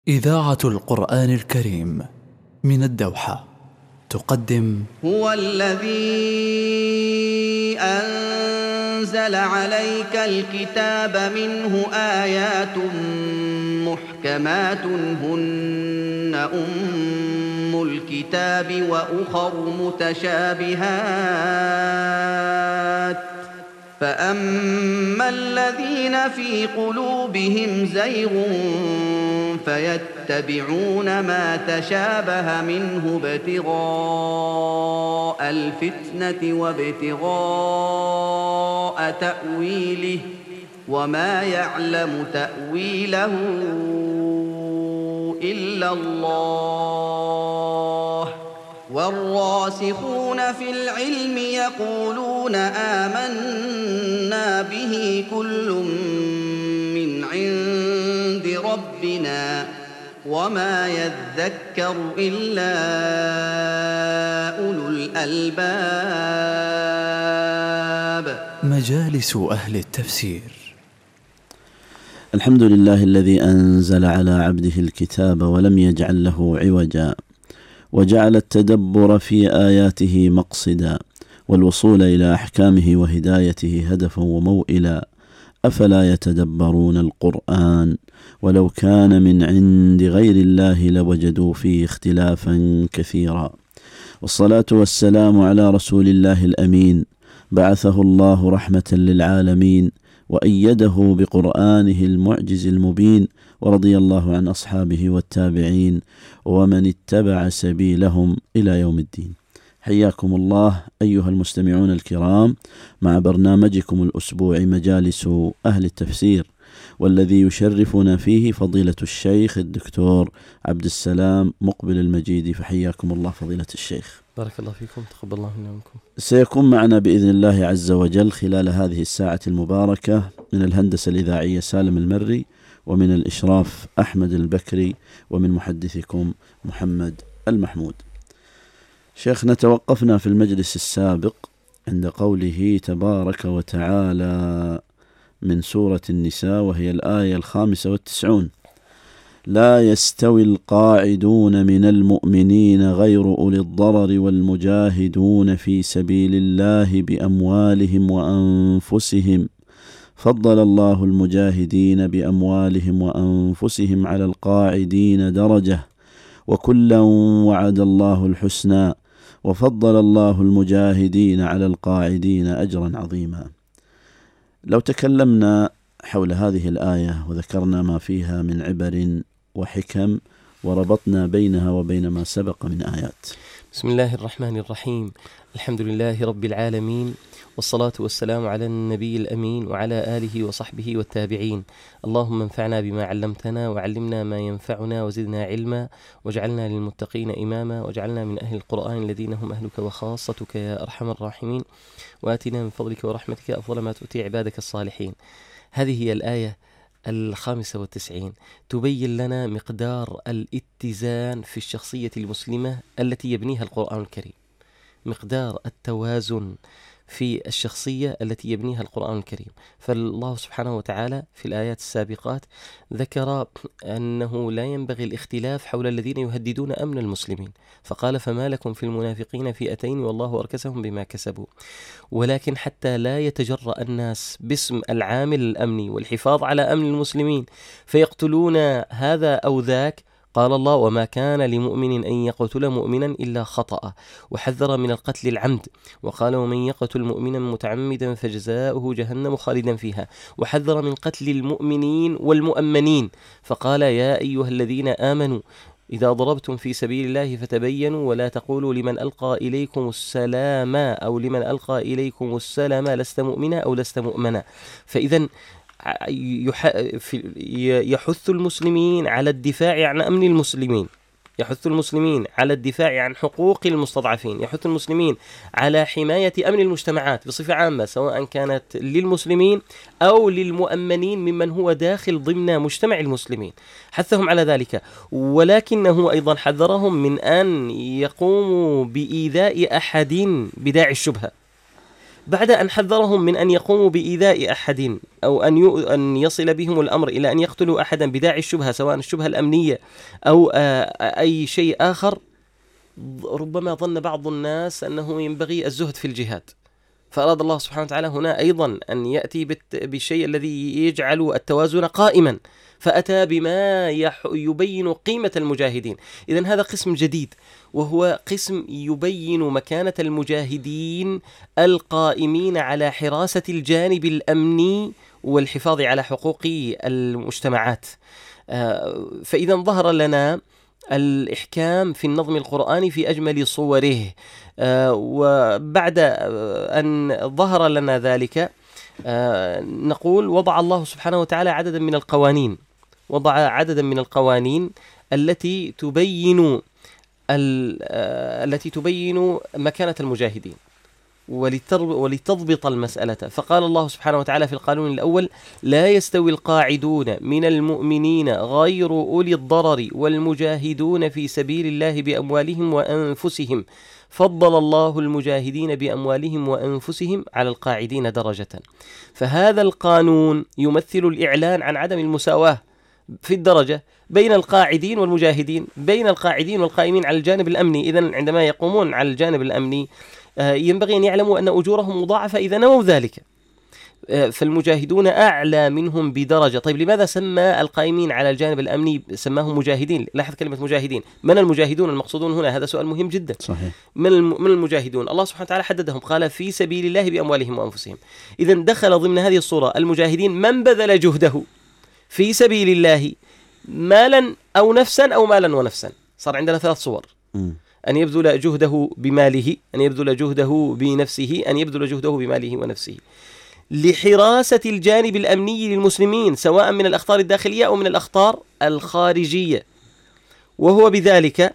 إذاعة القرآن الكريم من الدوحة تقدم هو الذي أنزل عليك الكتاب منه آيات محكمات هن أم الكتاب وأخر متشابهات فأما الذين في قلوبهم زيغ فيتبعون ما تشابه منه ابتغاء الفتنة وابتغاء تأويله وما يعلم تأويله إلا الله والراسخون في العلم يقولون آمنا به كل من عند ربنا وما يذكر إلا أولو الألباب. مجالس أهل التفسير. الحمد لله الذي أنزل على عبده الكتاب ولم يجعل له عوجا وجعل التدبر في آياته مقصدا والوصول إلى أحكامه وهدايته هدفا وموئلا. أفلا يتدبرون القرآن ولو كان من عند غير الله لوجدوا فيه اختلافا كثيرا. والصلاة والسلام على رسول الله الأمين بعثه الله رحمة للعالمين وأيده بقرآنه المعجز المبين ورضي الله عن أصحابه والتابعين ومن اتبع سبيلهم إلى يوم الدين. حياكم الله أيها المستمعون الكرام مع برنامجكم الأسبوعي مجالس أهل التفسير، والذي يشرفنا فيه فضيلة الشيخ الدكتور عبد السلام مقبل المجيدي، فحياكم الله فضيلة الشيخ. بارك الله فيكم، تقبل الله منا ومنكم. سيكون معنا بإذن الله عز وجل خلال هذه الساعة المباركة من الهندسة الإذاعية سالم المري، ومن الإشراف أحمد البكري، ومن محدثكم محمد المحمود. شيخنا، توقفنا في المجلس السابق عند قوله تبارك وتعالى من سورة النساء وهي الآية 95: لا يستوي القاعدون من المؤمنين غير أولي الضرر والمجاهدون في سبيل الله بأموالهم وأنفسهم فضل الله المجاهدين بأموالهم وأنفسهم على القاعدين درجة وكلا وعد الله الحسنى وفضل الله المجاهدين على القاعدين أجرا عظيما. لو تكلمنا حول هذه الآية وذكرنا ما فيها من عبر وحكم وربطنا بينها وبين ما سبق من آيات. بسم الله الرحمن الرحيم. الحمد لله رب العالمين، والصلاة والسلام على النبي الأمين وعلى آله وصحبه والتابعين. اللهم انفعنا بما علمتنا وعلمنا ما ينفعنا وزدنا علما واجعلنا للمتقين إماما واجعلنا من أهل القرآن الذين هم أهلك وخاصتك يا أرحم الراحمين، وآتنا من فضلك ورحمتك أفضل ما تؤتي عبادك الصالحين. هذه هي الآية 95 تبين لنا مقدار الاتزان في الشخصية المسلمة التي يبنيها القرآن الكريم، مقدار التوازن في الشخصية التي يبنيها القرآن الكريم. فالله سبحانه وتعالى في الآيات السابقات ذكر أنه لا ينبغي الاختلاف حول الذين يهددون أمن المسلمين، فقال فما لكم في المنافقين فئتين والله أركسهم بما كسبوا. ولكن حتى لا يتجرأ الناس باسم العامل الأمني والحفاظ على أمن المسلمين فيقتلون هذا أو ذاك، قال الله وما كان لمؤمن أن يقتل مؤمنا إلا خطأ، وحذر من القتل العمد، وقال ومن يقتل مؤمنا متعمدا فجزاؤه جهنم خالدا فيها، وحذر من قتل المؤمنين والمؤمنين، فقال يا أيها الذين آمنوا إذا ضربتم في سبيل الله فتبينوا ولا تقولوا لمن ألقى إليكم السلام أو لمن ألقى إليكم السلام لست مؤمنا أو لست مؤمنا. فإذا يحث المسلمين على الدفاع عن أمن المسلمين، يحث المسلمين على الدفاع عن حقوق المستضعفين، يحث المسلمين على حماية أمن المجتمعات بصفة عامة، سواء كانت للمسلمين أو للمؤمنين ممن هو داخل ضمن مجتمع المسلمين، حثهم على ذلك. ولكنه أيضا حذرهم من أن يقوموا بإيذاء أحد بداعي الشبهة، بعد أن حذرهم من أن يقوموا بإيذاء أحد أو أن يصل بهم الأمر إلى أن يقتلوا أحدا بداعي الشبهة، سواء الشبهة الأمنية أو أي شيء آخر، ربما ظن بعض الناس أنه ينبغي الزهد في الجهاد، فأراد الله سبحانه وتعالى هنا أيضا أن يأتي بالشيء الذي يجعل التوازن قائما، فأتى بما يبين قيمة المجاهدين. إذن هذا قسم جديد، وهو قسم يبين مكانة المجاهدين القائمين على حراسة الجانب الأمني والحفاظ على حقوق المجتمعات. فإذا ظهر لنا الإحكام في النظم القرآني في أجمل صوره، وبعد أن ظهر لنا ذلك نقول وضع الله سبحانه وتعالى عددا من القوانين التي تبين مكانة المجاهدين ولتضبط المسألة. فقال الله سبحانه وتعالى في القانون الأول: لا يستوي القاعدون من المؤمنين غير أولي الضرر والمجاهدون في سبيل الله بأموالهم وأنفسهم، فضل الله المجاهدين بأموالهم وأنفسهم على القاعدين درجة. فهذا القانون يمثل الإعلان عن عدم المساواة في الدرجة بين القاعدين والمجاهدين، بين القاعدين والقائمين على الجانب الأمني. إذن عندما يقومون على الجانب الأمني ينبغي أن يعلموا أن أجورهم مضاعفة إذا نووا ذلك، فالمجاهدون أعلى منهم بدرجة. طيب لماذا سمى القائمين على الجانب الأمني سماهم مجاهدين؟ لاحظ كلمة مجاهدين، من المجاهدون المقصودون هنا؟ هذا سؤال مهم جدا. صحيح. من المجاهدون؟ الله سبحانه وتعالى حددهم، قال في سبيل الله بأموالهم وأنفسهم. إذن دخل ضمن هذه الصورة المجاهدين من بذل جهده في سبيل الله مالا أو نفسا أو مالا ونفسا. صار عندنا 3 صور: أن يبذل جهده بماله، أن يبذل جهده بنفسه، أن يبذل جهده بماله ونفسه لحراسة الجانب الأمني للمسلمين، سواء من الأخطار الداخلية أو من الأخطار الخارجية. وبذلك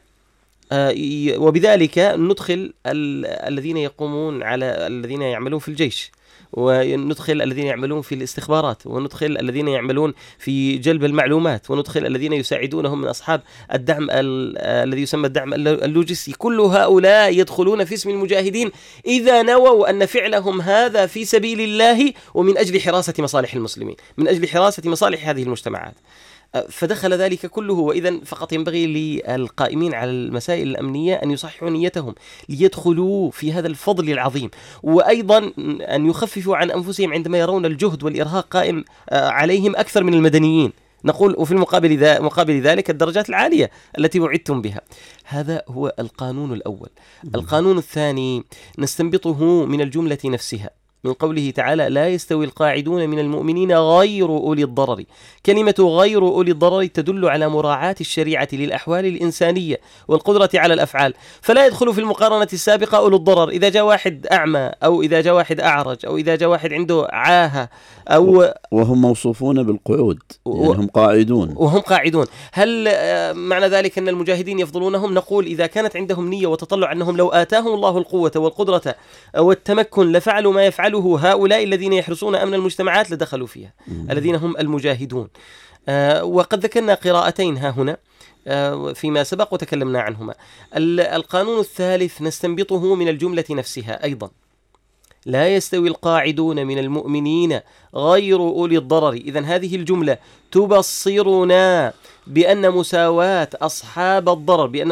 ندخل الذين يعملون في الجيش، وندخل الذين يعملون في الاستخبارات، وندخل الذين يعملون في جلب المعلومات، وندخل الذين يساعدونهم من أصحاب الدعم الذي يسمى الدعم اللوجستي. كل هؤلاء يدخلون في اسم المجاهدين إذا نووا أن فعلهم هذا في سبيل الله ومن أجل حراسة مصالح المسلمين، من أجل حراسة مصالح هذه المجتمعات. فدخل ذلك كله. وإذن فقط ينبغي للقائمين على المسائل الأمنية أن يصححوا نيتهم ليدخلوا في هذا الفضل العظيم، وأيضا أن يخففوا عن أنفسهم عندما يرون الجهد والإرهاق قائم عليهم أكثر من المدنيين. نقول وفي مقابل ذلك الدرجات العالية التي وعدتم بها. هذا هو القانون الأول. القانون الثاني نستنبطه من الجملة نفسها، من قوله تعالى: لا يستوي القاعدون من المؤمنين غير أولي الضرر. كلمة غير أولي الضرر تدل على مراعاة الشريعة للأحوال الإنسانية والقدرة على الأفعال، فلا يدخل في المقارنة السابقة أولي الضرر. إذا جاء واحد أعمى، أو إذا جاء واحد أعرج، أو إذا جاء واحد عنده عاهة، أو وهم موصوفون بالقعود، يعني هم قاعدون. هل معنى ذلك أن المجاهدين يفضلونهم؟ نقول إذا كانت عندهم نية وتطلع أنهم لو آتاهم الله القوة والقدرة والتمكن لفعلوا ما يفعله هؤلاء الذين يحرسون أمن المجتمعات لدخلوا فيها، الذين هم المجاهدون. وقد ذكرنا قراءتين ها هنا فيما سبق وتكلمنا عنهما. القانون الثالث نستنبطه من الجملة نفسها أيضا: لا يستوي القاعدون من المؤمنين غير أولي الضرر. إذن هذه الجملة تبصرنا بأن مساواة أصحاب الضرر، بأن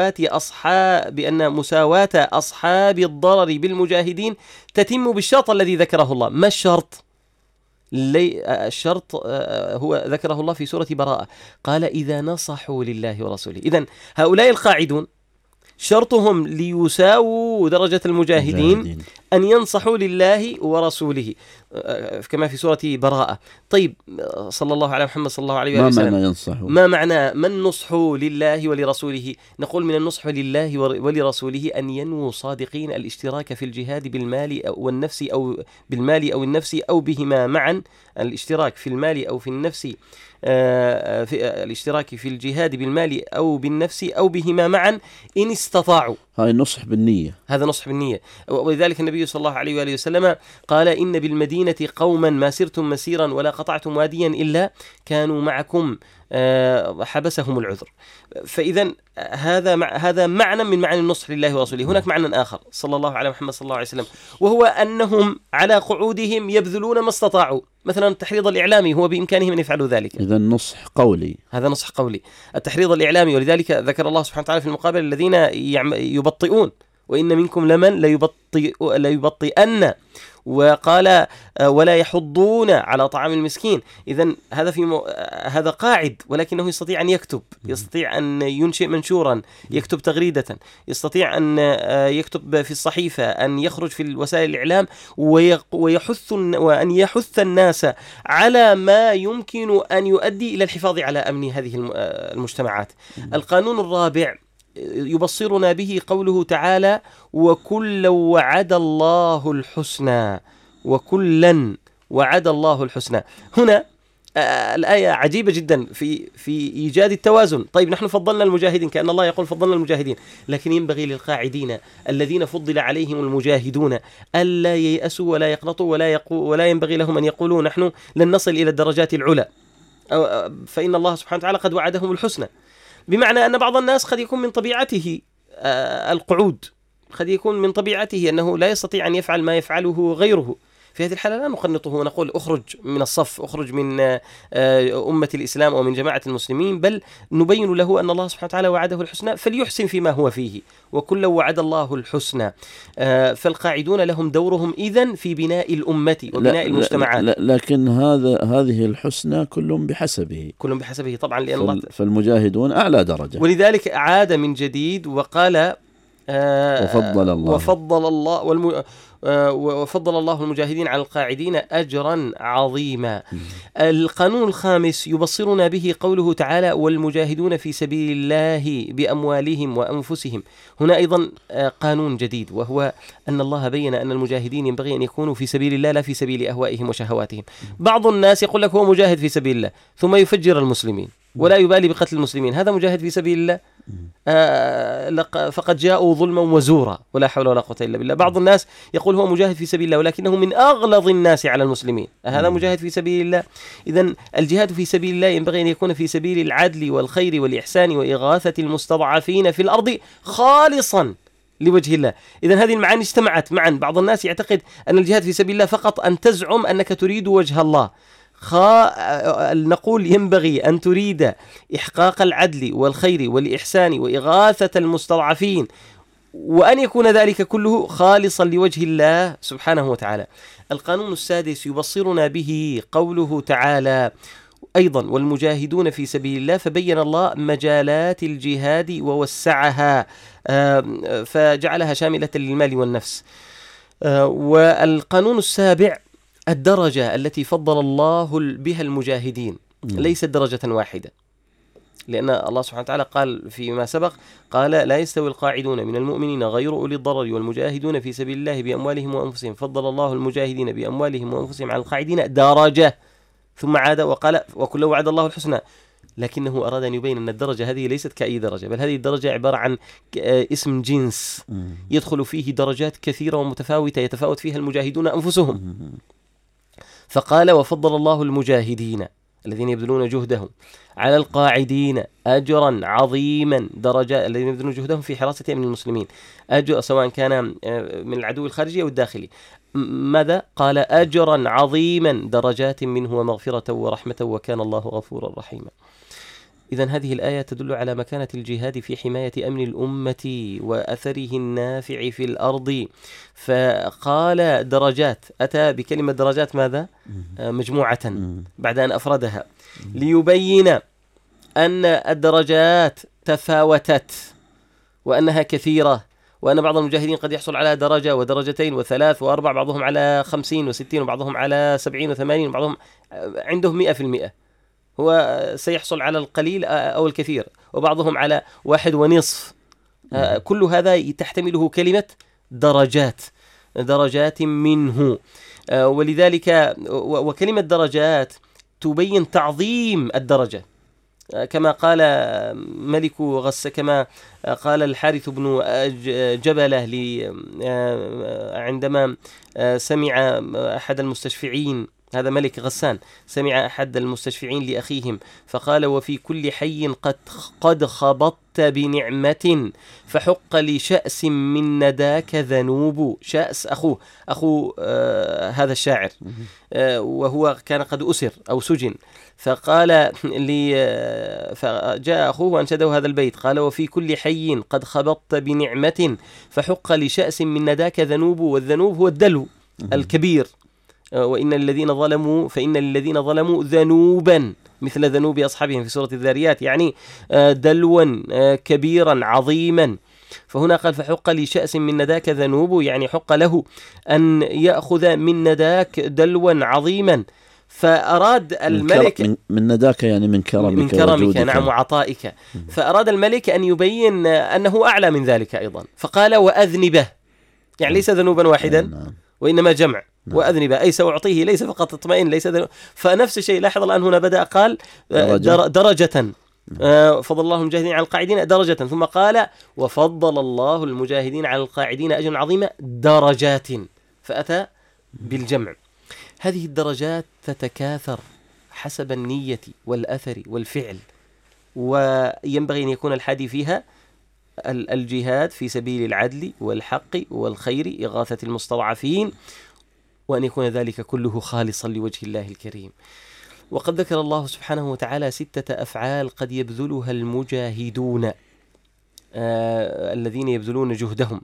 مساواة أصحاب الضرر بالمجاهدين تتم بالشرط الذي ذكره الله. ما الشرط؟ الشرط هو ذكره الله في سورة براءة، قال: إذا نصحوا لله ورسوله. إذن هؤلاء القاعدون شرطهم ليساووا درجة المجاهدين أن ينصحوا لله ورسوله، كما في سورة براءة. طيب، صلى الله على محمد صلى الله عليه وسلم، ما معنى من النصح لله ولرسوله؟ نقول من النصح لله ولرسوله أن ينووا صادقين الاشتراك في الجهاد بالمال والنفس، أو بالمال أو النفس أو بهما معا. الاشتراك في المال أو في النفس، في الاشتراك في الجهاد بالمال أو بالنفس أو بهما معا إن استطاعوا. هذا نصح بالنية. ولذلك النبي صلى الله عليه وآله وسلم قال: إن بالمدينة قوما ما سرتم مسيرا ولا قطعتم واديا إلا كانوا معكم حبسهم العذر. فإذا هذا معنى من معاني النصح لله ورسوله. هناك معنى آخر صلى الله على محمد صلى الله عليه وسلم، وهو أنهم على قعودهم يبذلون ما استطاعوا. مثلا التحريض الإعلامي هو بإمكانهم أن يفعلوا ذلك. إذا نصح قولي، هذا نصح قولي، التحريض الإعلامي. ولذلك ذكر الله سبحانه وتعالى في المقابل الذين يبطئون، وإن منكم لمن ليبطئن، وقال ولا يحضون على طعام المسكين. إذن هذا هذا قاعد، ولكنه يستطيع أن يكتب، يستطيع أن ينشئ منشورا، يكتب تغريدة، يستطيع أن يكتب في الصحيفة، أن يخرج في وسائل الإعلام وأن يحث الناس على ما يمكن أن يؤدي إلى الحفاظ على أمن هذه المجتمعات. القانون الرابع يبصرنا به قوله تعالى: وكلا وعد الله الحسنى، وكلا وعد الله الحسنى. هنا الآية عجيبة جدا في إيجاد التوازن. طيب نحن فضلنا المجاهدين، كأن الله يقول فضلنا المجاهدين، لكن ينبغي للقاعدين الذين فضل عليهم المجاهدون ألا ييأسوا ولا يقنطوا ولا ينبغي لهم أن يقولوا نحن لن نصل إلى الدرجات العلى، فإن الله سبحانه وتعالى قد وعدهم الحسنى. بمعنى أن بعض الناس قد يكون من طبيعته القعود، قد يكون من طبيعته أنه لا يستطيع أن يفعل ما يفعله غيره. في هذه الحالة لا نقنطه ونقول أخرج من الصف، أخرج من أمة الإسلام أو من جماعة المسلمين، بل نبين له أن الله سبحانه وتعالى وعده الحسنى فليحسن فيما هو فيه، وكلا وعد الله الحسنى. فالقاعدون لهم دورهم إذن في بناء الأمة وبناء المجتمعات. لكن هذه الحسنى كل بحسبه، كل بحسبه طبعا، لأن الله فالمجاهدون أعلى درجة. ولذلك عاد من جديد وقال وفضل الله المجاهدين على القاعدين أجرا عظيما. القانون الخامس يبصرنا به قوله تعالى: والمجاهدون في سبيل الله بأموالهم وأنفسهم. هنا أيضا قانون جديد، وهو أن الله بين أن المجاهدين ينبغي أن يكونوا في سبيل الله لا في سبيل أهوائهم وشهواتهم. بعض الناس يقول لك هو مجاهد في سبيل الله ثم يفجر المسلمين ولا يبالي بقتل المسلمين، هذا مجاهد في سبيل الله؟ فقد جاءوا ظلما وزورا ولا حول ولا قوة إلا بالله. بعض الناس يقول هو مجاهد في سبيل الله ولكنه من أغلظ الناس على المسلمين، هذا مجاهد في سبيل الله؟ إذن الجهاد في سبيل الله ينبغي أن يكون في سبيل العدل والخير والإحسان وإغاثة المستضعفين في الأرض خالصا لوجه الله. إذن هذه المعاني اجتمعت معا. بعض الناس يعتقد أن الجهاد في سبيل الله فقط أن تزعم أنك تريد وجه الله. نقول ينبغي أن تريد إحقاق العدل والخير والإحسان وإغاثة المستضعفين، وأن يكون ذلك كله خالصا لوجه الله سبحانه وتعالى. القانون السادس يبصرنا به قوله تعالى أيضا: والمجاهدون في سبيل الله، فبين الله مجالات الجهاد ووسعها فجعلها شاملة للمال والنفس. والقانون السابع الدرجة التي فضل الله بها المجاهدين، ليست درجة واحدة، لأن الله سبحانه وتعالى قال فيما سبق، قال: لا يستوي القاعدون من المؤمنين غير أولي الضرر والمجاهدون في سبيل الله بأموالهم وأنفسهم، فضل الله المجاهدين بأموالهم وأنفسهم على القاعدين درجة. ثم عاد وقال: وكلا وعد الله الحسنى. لكنه أراد أن يبين أن الدرجة هذه ليست كأي درجة، بل هذه الدرجة عبارة عن اسم جنس يدخل فيه درجات كثيرة ومتفاوتة يتفاوت فيها المجاهدون أنفسهم. فقال: وفضل الله المجاهدين الذين يبذلون جهدهم على القاعدين أجرا عظيما، درجة الذين يبذلون جهدهم في حراسة أمن المسلمين، أجر سواء كان من العدو الخارجي أو الداخلي. ماذا قال؟ أجرا عظيما، درجات منه ومغفرة ورحمة وكان الله غفورا رحيما. إذن هذه الآية تدل على مكانة الجهاد في حماية أمن الأمة وأثره النافع في الأرض. فقال درجات، أتى بكلمة درجات ماذا؟ مجموعة بعد أن أفردها، ليبين أن الدرجات تفاوتت وأنها كثيرة، وأن بعض المجاهدين قد يحصل على درجة ودرجتين وثلاث وأربع، بعضهم على 50 و60 وبعضهم على 70 و80 وبعضهم عنده 100%، هو سيحصل على القليل أو الكثير، وبعضهم على 1.5. كل هذا تحتمله كلمة درجات منه. ولذلك وكلمة درجات تبين تعظيم الدرجة، كما قال ملك كما قال الحارث بن جبلة عندما سمع أحد المستشفعين هذا ملك غسان، سمع أحد المستشفعين لأخيهم فقال: وفي كل حي قد خبطت بنعمة فحق لشأس من نداك ذنوب. شأس أخو هذا الشاعر، وهو كان قد أسر أو سجن، فقال فجاء أخوه وأنشده هذا البيت، قال: وفي كل حي قد خبطت بنعمة فحق لشأس من نداك ذنوب. والذنوب هو الدلو الكبير، وإن للذين ظلموا ذنوبا مثل ذنوب أصحابهم في سورة الذاريات، يعني دلوا كبيرا عظيما. فهنا قال: فحق لشأس من نداك ذنوب، يعني حق له أن يأخذ من نداك دلوا عظيما. فأراد الملك من نداك يعني من كرمك نعم وعطائك. فأراد الملك أن يبين أنه أعلى من ذلك أيضا، فقال: وأذنبه، يعني ليس ذنوبا واحدا وإنما جمع. وأذنبه أي سأعطيه، ليس فقط اطمئن، ليس فنفس الشيء. لاحظ الآن هنا بدأ قال درجة، فضل الله المجاهدين على القاعدين درجة، ثم قال: وفضل الله المجاهدين على القاعدين أجرا عظيما درجات، فأتى بالجمع. هذه الدرجات تتكاثر حسب النية والأثر والفعل، وينبغي أن يكون الحادي فيها الجهاد في سبيل العدل والحق والخير، إغاثة المستضعفين، وأن يكون ذلك كله خالصا لوجه الله الكريم. وقد ذكر الله سبحانه وتعالى 6 أفعال قد يبذلها المجاهدون الذين يبذلون جهدهم،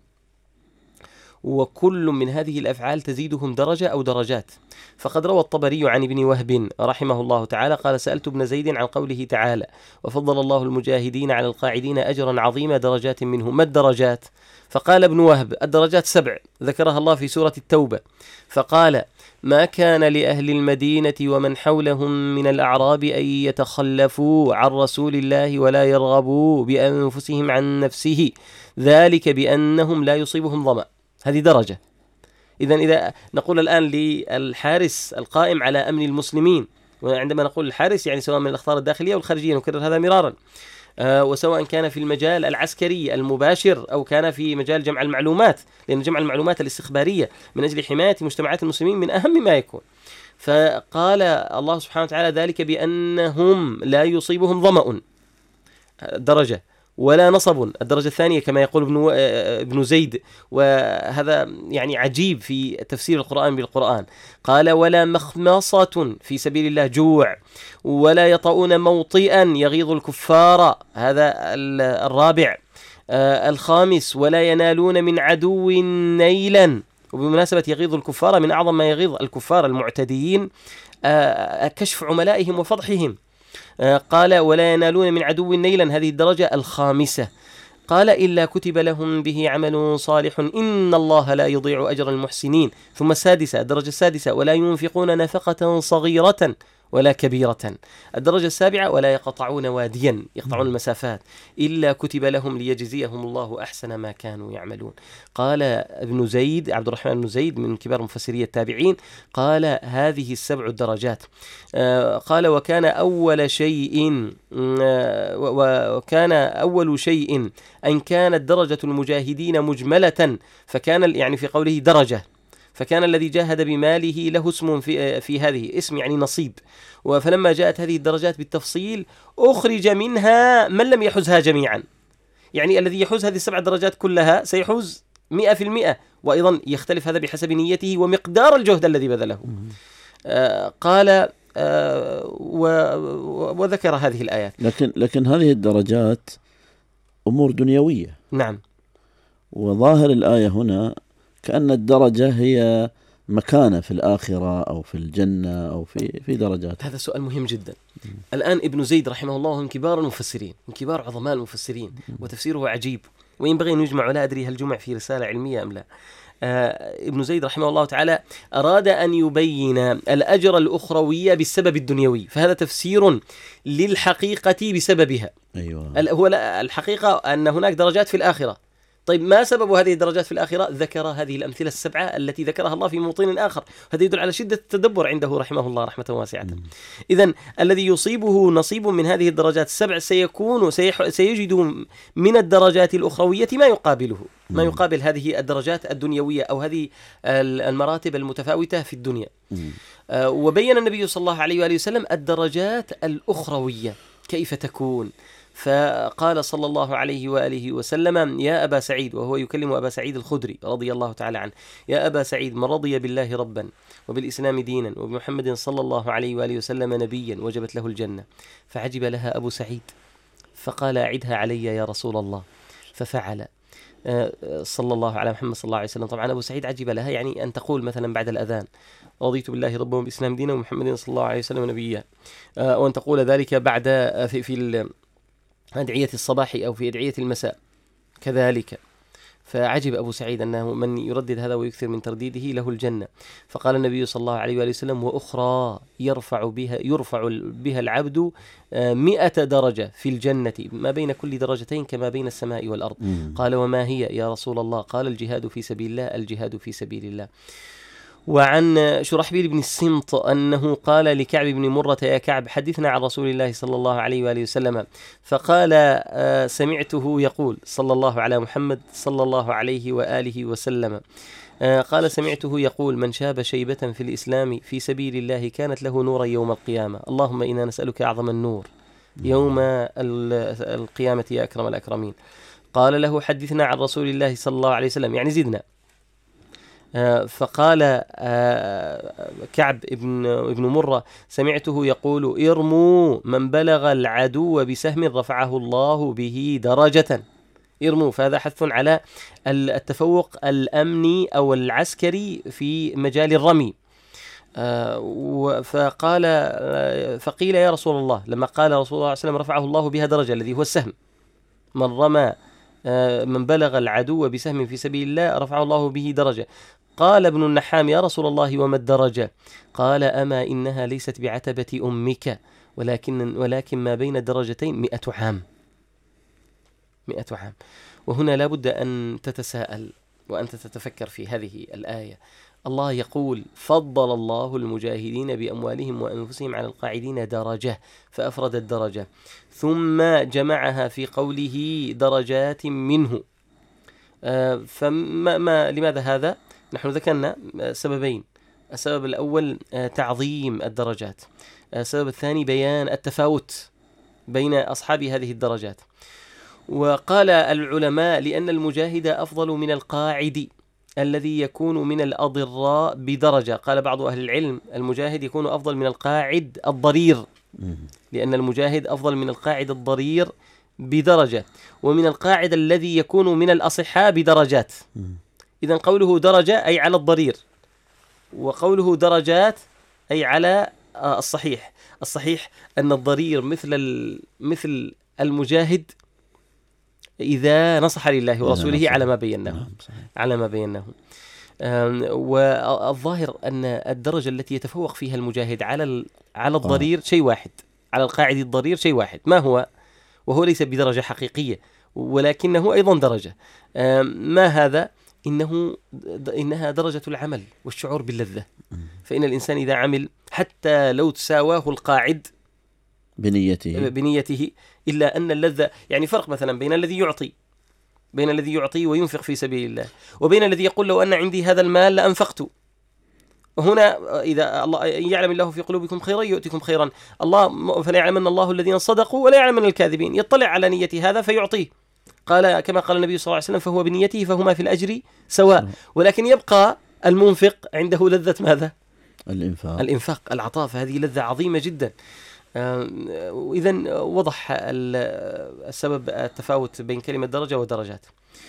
وكل من هذه الأفعال تزيدهم درجة أو درجات. فقد روى الطبري عن ابن وهب رحمه الله تعالى قال: سألت ابن زيد عن قوله تعالى: وفضل الله المجاهدين على القاعدين أجرا عظيما درجات منه. ما الدرجات؟ فقال ابن وهب: الدرجات 7 ذكرها الله في سورة التوبة، فقال: ما كان لأهل المدينة ومن حولهم من الأعراب أن يتخلفوا عن رسول الله ولا يرغبوا بأنفسهم عن نفسه، ذلك بأنهم لا يصيبهم ظمأ. هذه درجة. إذا نقول الآن للحارس القائم على أمن المسلمين، وعندما نقول الحارس يعني سواء من الأخطار الداخلية والخارجية، نكرر هذا مرارا، وسواء كان في المجال العسكري المباشر أو كان في مجال جمع المعلومات، لأن جمع المعلومات الاستخبارية من أجل حماية مجتمعات المسلمين من أهم ما يكون. فقال الله سبحانه وتعالى: ذلك بأنهم لا يصيبهم ظمأ، درجة، ولا نصب، الدرجة الثانية كما يقول ابن زيد، وهذا يعني عجيب في تفسير القرآن بالقرآن. قال: ولا مخمصة في سبيل الله، جوع، ولا يطؤون موطئا يغيظ الكفار، هذا الرابع. الخامس: ولا ينالون من عدو نيلا، وبمناسبة يغيظ الكفار من أعظم ما يغيظ الكفار المعتديين كشف عملائهم وفضحهم. قال: ولا ينالون من عدو نيلا، هذه الدرجة الخامسة. قال: إلا كتب لهم به عمل صالح إن الله لا يضيع أجر المحسنين. ثم السادسة، الدرجة السادسة: ولا ينفقون نفقة صغيرة ولا كبيرة. الدرجة السابعة: ولا يقطعون واديا، يقطعون المسافات، إلا كتب لهم ليجزيهم الله أحسن ما كانوا يعملون. قال ابن زيد، عبد الرحمن بن زيد من كبار مفسري التابعين، قال: هذه 7 درجات. قال: وكان أول شيء أن كانت درجة المجاهدين مجملة، فكان يعني في قوله درجة، فكان الذي جاهد بماله له اسم في هذه، اسم يعني نصيب. فلما جاءت هذه الدرجات بالتفصيل أخرج منها من لم يحزها جميعا، يعني الذي يحوز هذه 7 درجات كلها سيحوز 100%، وأيضا يختلف هذا بحسب نيته ومقدار الجهد الذي بذله. قال وذكر هذه الآيات. لكن هذه الدرجات أمور دنيوية. نعم. وظاهر الآية هنا كأن الدرجة هي مكانة في الآخرة أو في الجنة أو في درجات. هذا سؤال مهم جدا. الآن ابن زيد رحمه الله من كبار المفسرين، من كبار عظماء المفسرين، وتفسيره عجيب، وينبغي أن يجمع، ولا أدري هل جمع في رسالة علمية أم لا. ابن زيد رحمه الله تعالى أراد أن يبين الأجر الأخروي بالسبب الدنيوي، فهذا تفسير للحقيقة بسببها. أيوة. هو الحقيقة أن هناك درجات في الآخرة، طيب ما سبب هذه الدرجات في الآخرة؟ ذكر هذه الأمثلة السبعة التي ذكرها الله في موطن آخر. هذا يدل على شدة التدبر عنده رحمه الله رحمة واسعة. إذن الذي يصيبه نصيب من هذه الدرجات السبع سيجد من الدرجات الأخروية ما يقابله، ما يقابل هذه الدرجات الدنيوية أو هذه المراتب المتفاوتة في الدنيا. وبين النبي صلى الله عليه وآله وسلم الدرجات الأخروية كيف تكون، فقال صلى الله عليه وآله وسلم: يا أبا سعيد، وهو يكلم أبا سعيد الخدري رضي الله تعالى عنه: يا أبا سعيد، من رضي بالله ربا وبالإسلام دينا وبمحمد صلى الله عليه وآله وسلم نبيا وجبت له الجنة. فعجب لها أبو سعيد فقال: أعدها علي يا رسول الله. ففعل صلى الله على محمد صلى الله عليه وسلم. طبعا أبو سعيد عجب لها، يعني أن تقول مثلا بعد الأذان: رضيت بالله ربا وبالإسلام دينا ومحمد صلى الله عليه وسلم نبيا، وأن تقول ذلك بعد في أدعية الصباح أو في أدعية المساء كذلك. فعجب أبو سعيد أنه من يردد هذا ويكثر من ترديده له الجنة. فقال النبي صلى الله عليه وآله وسلم: وأخرى يرفع بها العبد 100 درجة في الجنة، ما بين كل درجتين كما بين السماء والأرض. قال: وما هي يا رسول الله؟ قال: الجهاد في سبيل الله، الجهاد في سبيل الله. وعن شرحبيل بن السمط أنه قال لكعب بن مرة: يا كعب، حدثنا عن رسول الله صلى الله عليه وآله وسلم. فقال: سمعته يقول صلى الله على محمد صلى الله عليه وآله وسلم. قال: سمعته يقول: من شاب شيبة في الإسلام في سبيل الله كانت له نورا يوم القيامة. اللهم إنا نسألك أعظم النور يوم القيامة يا أكرم الأكرمين. قال له: حدثنا عن رسول الله صلى الله عليه وسلم، يعني زدنا. فقال كعب ابن مرة: سمعته يقول: ارموا من بلغ العدو بسهم رفعه الله به درجة. ارموا، فهذا حث على التفوق الأمني أو العسكري في مجال الرمي. فقيل: يا رسول الله، لما قال رسول الله صلى الله عليه وسلم: رفعه الله بها درجة، الذي هو السهم، من رمى من بلغ العدو بسهم في سبيل الله رفعه الله به درجة. قال ابن النحام: يا رسول الله، وما الدرجة؟ قال: أما إنها ليست بعتبة أمك، ولكن ما بين الدرجتين 100 عام. 100 عام. وهنا لا بد أن تتساءل وأنت تتفكر في هذه الآية. الله يقول: فضل الله المجاهدين بأموالهم وأنفسهم على القاعدين درجة، فأفرد الدرجة ثم جمعها في قوله درجات منه. لماذا هذا؟ نحن ذكرنا سببين: السبب الأول تعظيم الدرجات، السبب الثاني بيان التفاوت بين أصحاب هذه الدرجات. وقال العلماء: لأن المجاهد أفضل من القاعد الذي يكون من الأضراء بدرجة. قال بعض أهل العلم: المجاهد يكون أفضل من القاعد الضرير، لأن المجاهد أفضل من القاعد الضرير بدرجة، ومن القاعد الذي يكون من الأصحاء بدرجات. إذن قوله درجة أي على الضرير، وقوله درجات أي على الصحيح. الصحيح أن الضرير مثل المجاهد إذا نصح لله ورسوله على ما بيناه. والظاهر أن الدرجة التي يتفوق فيها المجاهد على الضرير شيء واحد، على القاعد الضرير شيء واحد، ما هو؟ وهو ليس بدرجة حقيقية ولكنه أيضا درجة. ما هذا؟ إنها درجة العمل والشعور باللذة. فإن الإنسان إذا عمل حتى لو تساواه القاعد بنيته إلا أن اللذة، يعني فرق مثلا بين الذي يعطي وينفق في سبيل الله، وبين الذي يقول: لو أن عندي هذا المال لأنفقت. هنا إذا الله يعلم الله في قلوبكم خيرا يؤتكم خيرا، الله فلا يعلمن الله الذين صدقوا ولا يعلمن الكاذبين. يطلع على نية هذا فيعطيه. قال كما قال النبي صلى الله عليه وسلم: فهو بنيته فهما في الأجر سواء. ولكن يبقى المنفق عنده لذة ماذا؟ الإنفاق، العطاء، فهذه لذة عظيمة جدا. إذن وضح السبب التفاوت بين كلمة درجة ودرجات.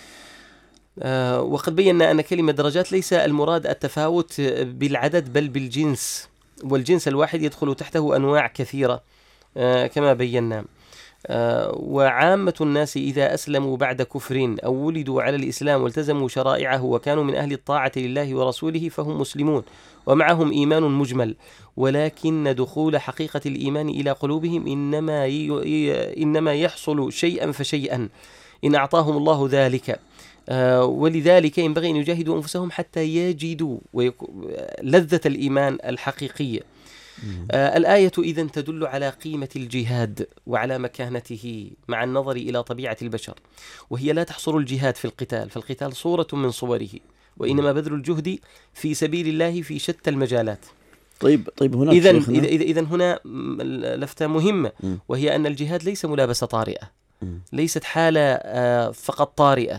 وقد بينا أن كلمة درجات ليس المراد التفاوت بالعدد بل بالجنس، والجنس الواحد يدخل تحته أنواع كثيرة كما بينا. وعامة الناس إذا أسلموا بعد كفر أو ولدوا على الإسلام والتزموا شرائعه وكانوا من أهل الطاعة لله ورسوله فهم مسلمون ومعهم إيمان مجمل، ولكن دخول حقيقة الإيمان إلى قلوبهم إنما يحصل شيئا فشيئا إن أعطاهم الله ذلك. ولذلك ينبغي أن يجاهدوا أنفسهم حتى يجدوا لذة الإيمان الحقيقية. الآية إذن تدل على قيمة الجهاد وعلى مكانته مع النظر إلى طبيعة البشر، وهي لا تحصر الجهاد في القتال، فالقتال صورة من صوره، وإنما بذل الجهد في سبيل الله في شتى المجالات. طيب هناك إذن هنا لفتة مهمة، وهي أن الجهاد ليس ملابسة طارئة، ليست حالة فقط طارئة،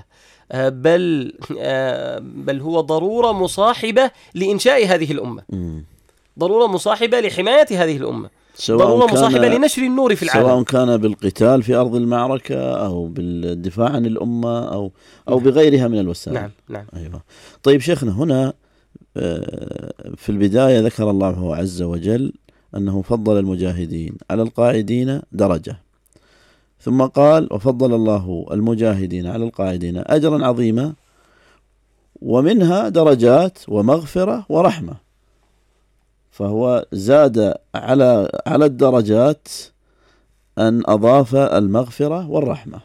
بل هو ضرورة مصاحبة لإنشاء هذه الأمة، ضرورة مصاحبة لحماية هذه الأمة، ضرورة مصاحبة لنشر النور في العالم، سواء كان بالقتال في أرض المعركة أو بالدفاع عن الأمة أو بغيرها من الوسائل. نعم. أيوة. طيب شيخنا، هنا في البداية ذكر الله عز وجل أنه فضل المجاهدين على القاعدين درجة، ثم قال وفضل الله المجاهدين على القاعدين أجرا عظيما، ومنها درجات ومغفرة ورحمة، فهو زاد على الدرجات أن أضاف المغفرة والرحمة.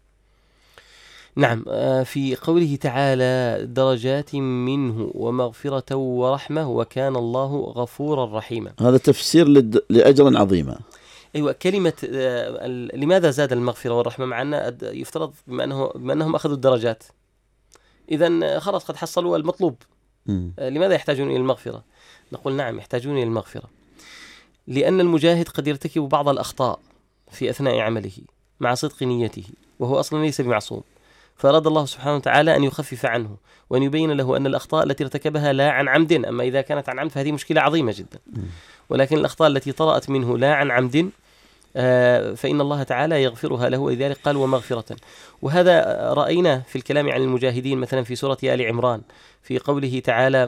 نعم، في قوله تعالى درجات منه ومغفرة ورحمة وكان الله غفورا رحيما، هذا تفسير لأجرا عظيما. أيوة، كلمة لماذا زاد المغفرة والرحمة؟ مع أن يفترض بما أنهم أخذوا الدرجات، إذن خلاص قد حصلوا المطلوب، لماذا يحتاجون إلى المغفرة؟ نقول نعم، يحتاجون إلى المغفرة لأن المجاهد قد يرتكب بعض الأخطاء في أثناء عمله مع صدق نيته، وهو أصلا ليس بمعصوم، فأراد الله سبحانه وتعالى أن يخفف عنه وأن يبين له أن الأخطاء التي ارتكبها لا عن عمد، أما إذا كانت عن عمد فهذه مشكلة عظيمة جدا، ولكن الأخطاء التي طرأت منه لا عن عمد فإن الله تعالى يغفرها له، ولذلك قال ومغفرة. وهذا رأينا في الكلام عن المجاهدين مثلا في سورة آل عمران في قوله تعالى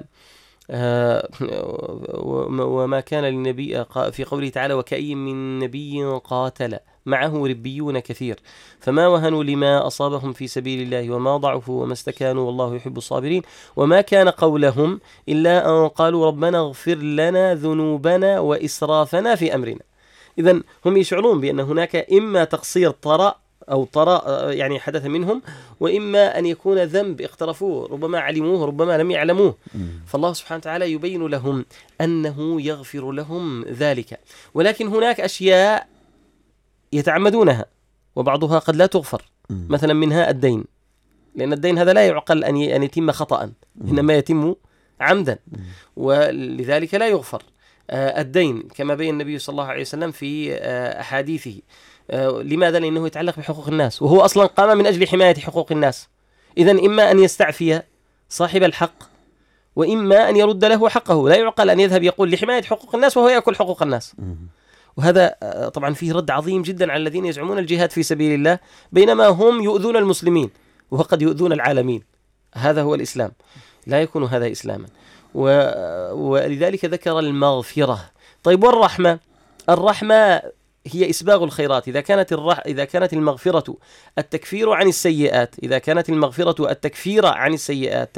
وما كان للنبي، في قوله تعالى وكأي من نبي قاتل معه ربيون كثير فما وهنوا لما أصابهم في سبيل الله وما ضعفوا وما استكانوا والله يحب الصابرين وما كان قولهم إلا أن قالوا ربنا اغفر لنا ذنوبنا وإسرافنا في أمرنا. إذن هم يشعرون بأن هناك إما تقصير طرأ يعني حدث منهم، وإما أن يكون ذنب اقترفوه ربما علموه ربما لم يعلموه، فالله سبحانه وتعالى يبين لهم أنه يغفر لهم ذلك. ولكن هناك أشياء يتعمدونها وبعضها قد لا تغفر، مثلا منها الدين، لأن الدين هذا لا يعقل أن يتم خطأ، إنما يتم عمدا، ولذلك لا يغفر الدين كما بين النبي صلى الله عليه وسلم في أحاديثه. لماذا؟ لأنه يتعلق بحقوق الناس، وهو أصلا قام من أجل حماية حقوق الناس. إذن إما أن يستعفي صاحب الحق وإما أن يرد له حقه، لا يعقل أن يذهب يقول لحماية حقوق الناس وهو يأكل حقوق الناس. وهذا طبعا فيه رد عظيم جدا على الذين يزعمون الجهاد في سبيل الله بينما هم يؤذون المسلمين وقد يؤذون العالمين. هذا هو الإسلام، لا يكون هذا إسلاما. ولذلك ذكر المغفرة. طيب والرحمة؟ الرحمة هي إسباغ الخيرات. إذا كانت المغفرة التكفير عن السيئات، إذا كانت المغفرة التكفير عن السيئات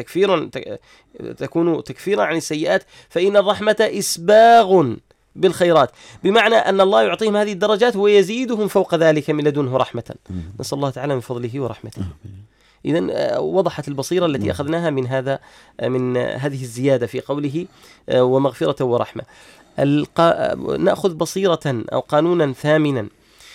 تكون تكفيرا عن السيئات، فإن الرحمة إسباغ بالخيرات، بمعنى أن الله يعطيهم هذه الدرجات ويزيدهم فوق ذلك من لدنه رحمة. نسأل الله تعالى من فضله ورحمته. إذن وضحت البصيرة التي أخذناها من هذه الزيادة في قوله ومغفرة ورحمة. نأخذ بصيرة أو قانونا ثامنا،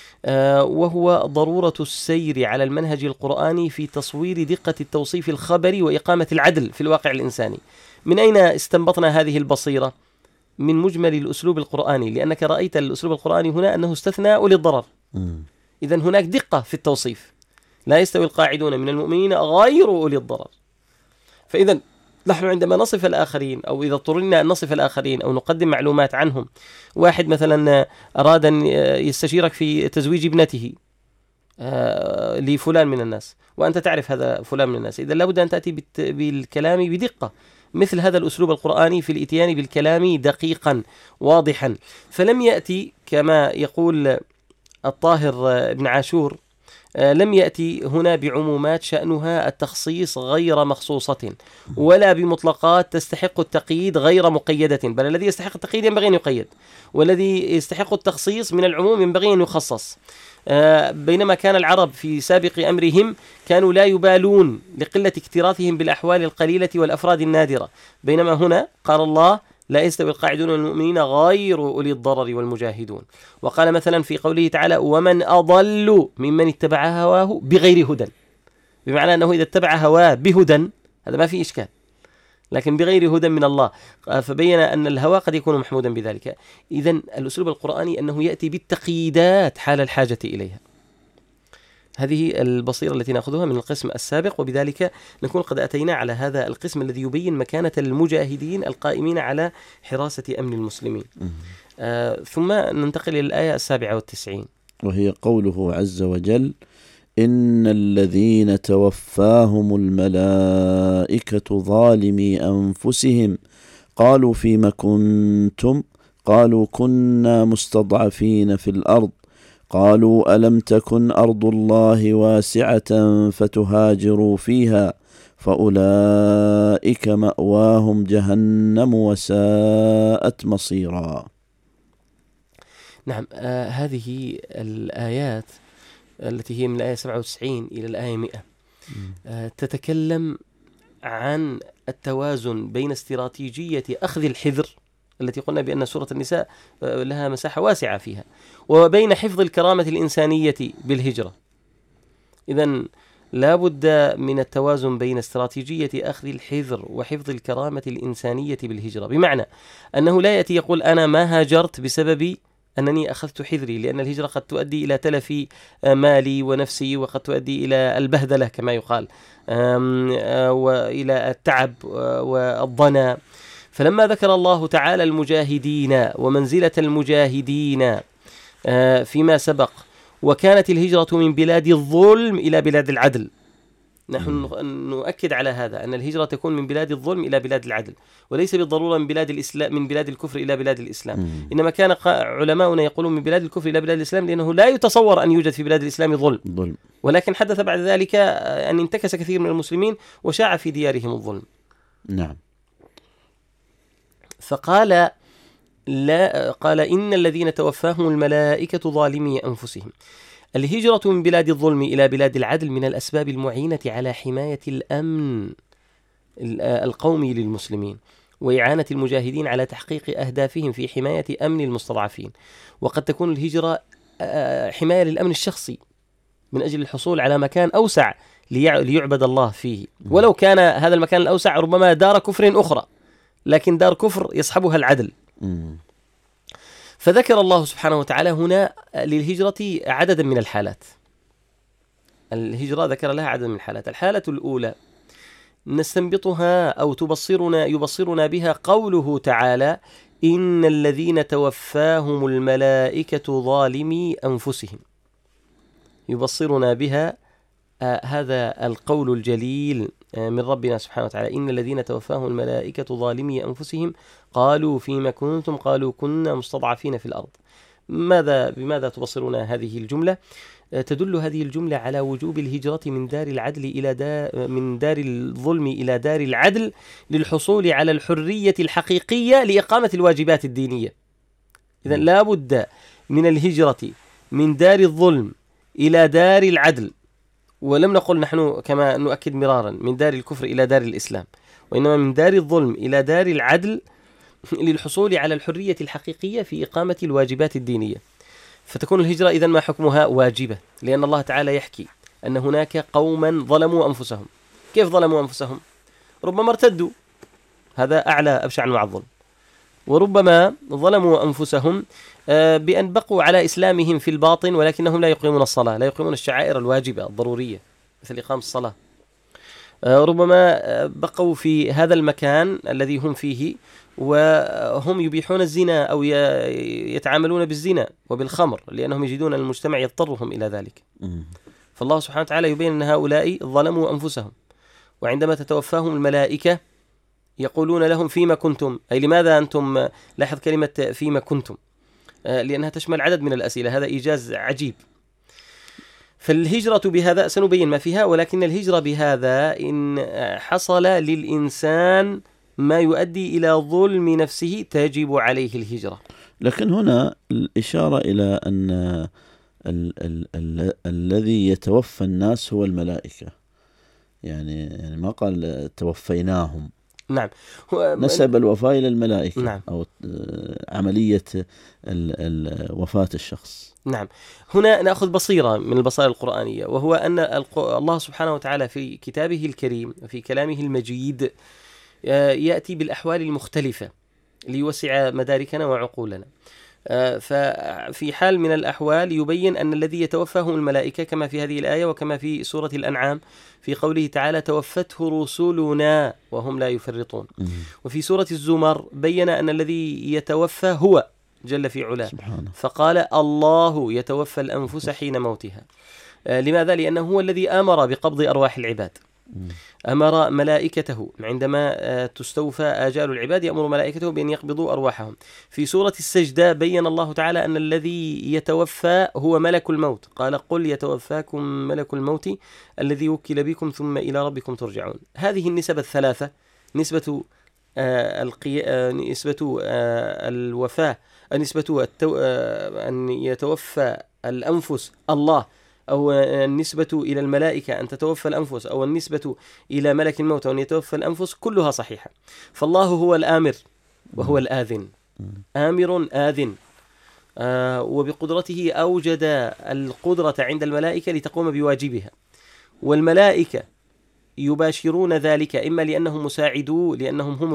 وهو ضرورة السير على المنهج القرآني في تصوير دقة التوصيف الخبري وإقامة العدل في الواقع الإنساني. من أين استنبطنا هذه البصيرة؟ من مجمل الأسلوب القرآني، لأنك رأيت الأسلوب القرآني هنا أنه استثنى أولي الضرر. إذن هناك دقة في التوصيف، لا يستوي القاعدون من المؤمنين غير أولي الضرر. فإذن نحن عندما نصف الآخرين أو إذا اضطررنا أن نصف الآخرين أو نقدم معلومات عنهم، واحد مثلا أراد أن يستشيرك في تزويج ابنته لفلان من الناس وأنت تعرف هذا فلان من الناس، إذا لابد أن تأتي بالكلام بدقة، مثل هذا الأسلوب القرآني في الإتيان بالكلام دقيقا واضحا. فلم يأتي كما يقول الطاهر بن عاشور، لم يأتي هنا بعمومات شأنها التخصيص غير مخصوصة، ولا بمطلقات تستحق التقييد غير مقيدة، بل الذي يستحق التقييد ينبغي أن يقيد، والذي يستحق التخصيص من العموم ينبغي أن يخصص. بينما كان العرب في سابق أمرهم كانوا لا يبالون لقلة اكتراثهم بالأحوال القليلة والأفراد النادرة، بينما هنا قال الله: لا يستوي القاعدون من المؤمنين غير أولي الضرر والمجاهدون. وقال مثلا في قوله تعالى: ومن أضل ممن اتبع هواه بغير هدى، بمعنى أنه إذا اتبع هواه بهدى هذا ما في إشكال، لكن بغير هدى من الله، فبين أن الهوى قد يكون محمودا بذلك. إذن الأسلوب القرآني أنه يأتي بالتقييدات حال الحاجة إليها. هذه البصيرة التي نأخذها من القسم السابق، وبذلك نكون قد أتينا على هذا القسم الذي يبين مكانة المجاهدين القائمين على حراسة أمن المسلمين. ثم ننتقل إلى الآية 97، وهي قوله عز وجل: إن الذين توفاهم الملائكة ظالمي أنفسهم قالوا فيم كنتم قالوا كنا مستضعفين في الأرض قالوا ألم تكن أرض الله واسعة فتهاجروا فيها فأولئك مأواهم جهنم وساءت مصيرا. نعم، هذه الآيات التي هي من الآية 97 إلى الآية 100 تتكلم عن التوازن بين استراتيجية أخذ الحذر التي قلنا بأن سورة النساء لها مساحة واسعة فيها، وبين حفظ الكرامة الإنسانية بالهجرة. إذن لا بد من التوازن بين استراتيجية أخذ الحذر وحفظ الكرامة الإنسانية بالهجرة، بمعنى أنه لا يأتي يقول أنا ما هاجرت بسبب أنني أخذت حذري، لأن الهجرة قد تؤدي إلى تلف مالي ونفسي، وقد تؤدي إلى البهدلة كما يقال، وإلى التعب والضنا. فلما ذكر الله تعالى المجاهدين ومنزلة المجاهدين فيما سبق، وكانت الهجرة من بلاد الظلم إلى بلاد العدل، نحن نؤكد على هذا، أن الهجرة تكون من بلاد الظلم إلى بلاد العدل، وليس بالضرورة من بلاد الإسلام من بلاد الكفر إلى بلاد الإسلام. إنما كان علماؤنا يقولون من بلاد الكفر إلى بلاد الإسلام، لأنه لا يتصور أن يوجد في بلاد الإسلام ظلم. ولكن حدث بعد ذلك أن انتكس كثير من المسلمين وشاع في ديارهم الظلم. نعم. فقال قال إن الذين توفاهم الملائكة ظالمي أنفسهم. الهجرة من بلاد الظلم إلى بلاد العدل من الأسباب المعينة على حماية الأمن القومي للمسلمين، وإعانة المجاهدين على تحقيق أهدافهم في حماية أمن المستضعفين. وقد تكون الهجرة حماية للأمن الشخصي من أجل الحصول على مكان أوسع ليعبد الله فيه، ولو كان هذا المكان الأوسع ربما دار كفر أخرى، لكن دار كفر يصحبها العدل. فذكر الله سبحانه وتعالى هنا للهجرة عددا من الحالات. الهجرة ذكر لها عددا من الحالات. الحالة الأولى نستنبطها أو يبصرنا بها قوله تعالى: إن الذين توفاهم الملائكة ظالمي أنفسهم. يبصرنا بها هذا القول الجليل من ربنا سبحانه وتعالى: إن الذين توفاهم الملائكة ظالمي أنفسهم قالوا فيما كنتم قالوا كنا مستضعفين في الأرض. بماذا تبصرنا هذه الجملة؟ تدل هذه الجملة على وجوب الهجرة من دار العدل من دار الظلم إلى دار العدل للحصول على الحرية الحقيقية لإقامة الواجبات الدينية. إذن لا بد من الهجرة من دار الظلم إلى دار العدل، ولم نقل نحن كما نؤكد مرارا من دار الكفر إلى دار الإسلام، وإنما من دار الظلم إلى دار العدل للحصول على الحرية الحقيقية في إقامة الواجبات الدينية. فتكون الهجرة إذن ما حكمها؟ واجبة، لأن الله تعالى يحكي أن هناك قوما ظلموا أنفسهم. كيف ظلموا أنفسهم؟ ربما ارتدوا، هذا أعلى أبشع أنواع الظلم، وربما ظلموا أنفسهم بأن بقوا على إسلامهم في الباطن ولكنهم لا يقيمون الصلاة، لا يقيمون الشعائر الواجبة الضرورية مثل إقام الصلاة. ربما بقوا في هذا المكان الذي هم فيه وهم يبيحون الزنا أو يتعاملون بالزنا وبالخمر، لأنهم يجدون أن المجتمع يضطرهم إلى ذلك. فالله سبحانه وتعالى يبين أن هؤلاء ظلموا أنفسهم، وعندما تتوفاهم الملائكة يقولون لهم فيما كنتم، أي لماذا أنتم، لاحظ كلمة فيما كنتم لأنها تشمل عدد من الأسئلة، هذا إيجاز عجيب. فالهجرة بهذا سنبين ما فيها، ولكن الهجرة بهذا إن حصل للإنسان ما يؤدي إلى ظلم نفسه تجب عليه الهجرة. لكن هنا الإشارة إلى أن الذي يتوفى الناس هو الملائكة، يعني ما قال توفيناهم. نعم، نسب الوفاة إلى الملائكة. نعم. أو عملية وفاة الشخص. نعم، هنا نأخذ بصيرة من البصائر القرآنية، وهو أن الله سبحانه وتعالى في كتابه الكريم في كلامه المجيد يأتي بالأحوال المختلفة ليوسع مداركنا وعقولنا. ففي حال من الأحوال يبين أن الذي يتوفاهم الملائكة كما في هذه الآية، وكما في سورة الأنعام في قوله تعالى توفته رسلنا وهم لا يفرطون. وفي سورة الزمر بين أن الذي يتوفى هو جل في علاه، فقال الله يتوفى الأنفس حين موتها. لماذا؟ لأنه هو الذي أمر بقبض أرواح العباد، أمر ملائكته عندما تستوفى آجال العباد، يأمر ملائكته بأن يقبضوا أرواحهم. في سورة السجدة بين الله تعالى أن الذي يتوفى هو ملك الموت، قال قل يتوفاكم ملك الموت الذي وكل بكم ثم إلى ربكم ترجعون. هذه النسب الثلاثة، نسبة الوفاة، نسبة أن يتوفى الأنفس الله، أو النسبة إلى الملائكة أن تتوفى الأنفس، أو النسبة إلى ملك الموت أو أن يتوفى الأنفس، كلها صحيحة. فالله هو الآمر وهو الآذن، آمر آذن، وبقدرته أوجد القدرة عند الملائكة لتقوم بواجبها، والملائكة يباشرون ذلك إما لأنهم مساعدو، لأنهم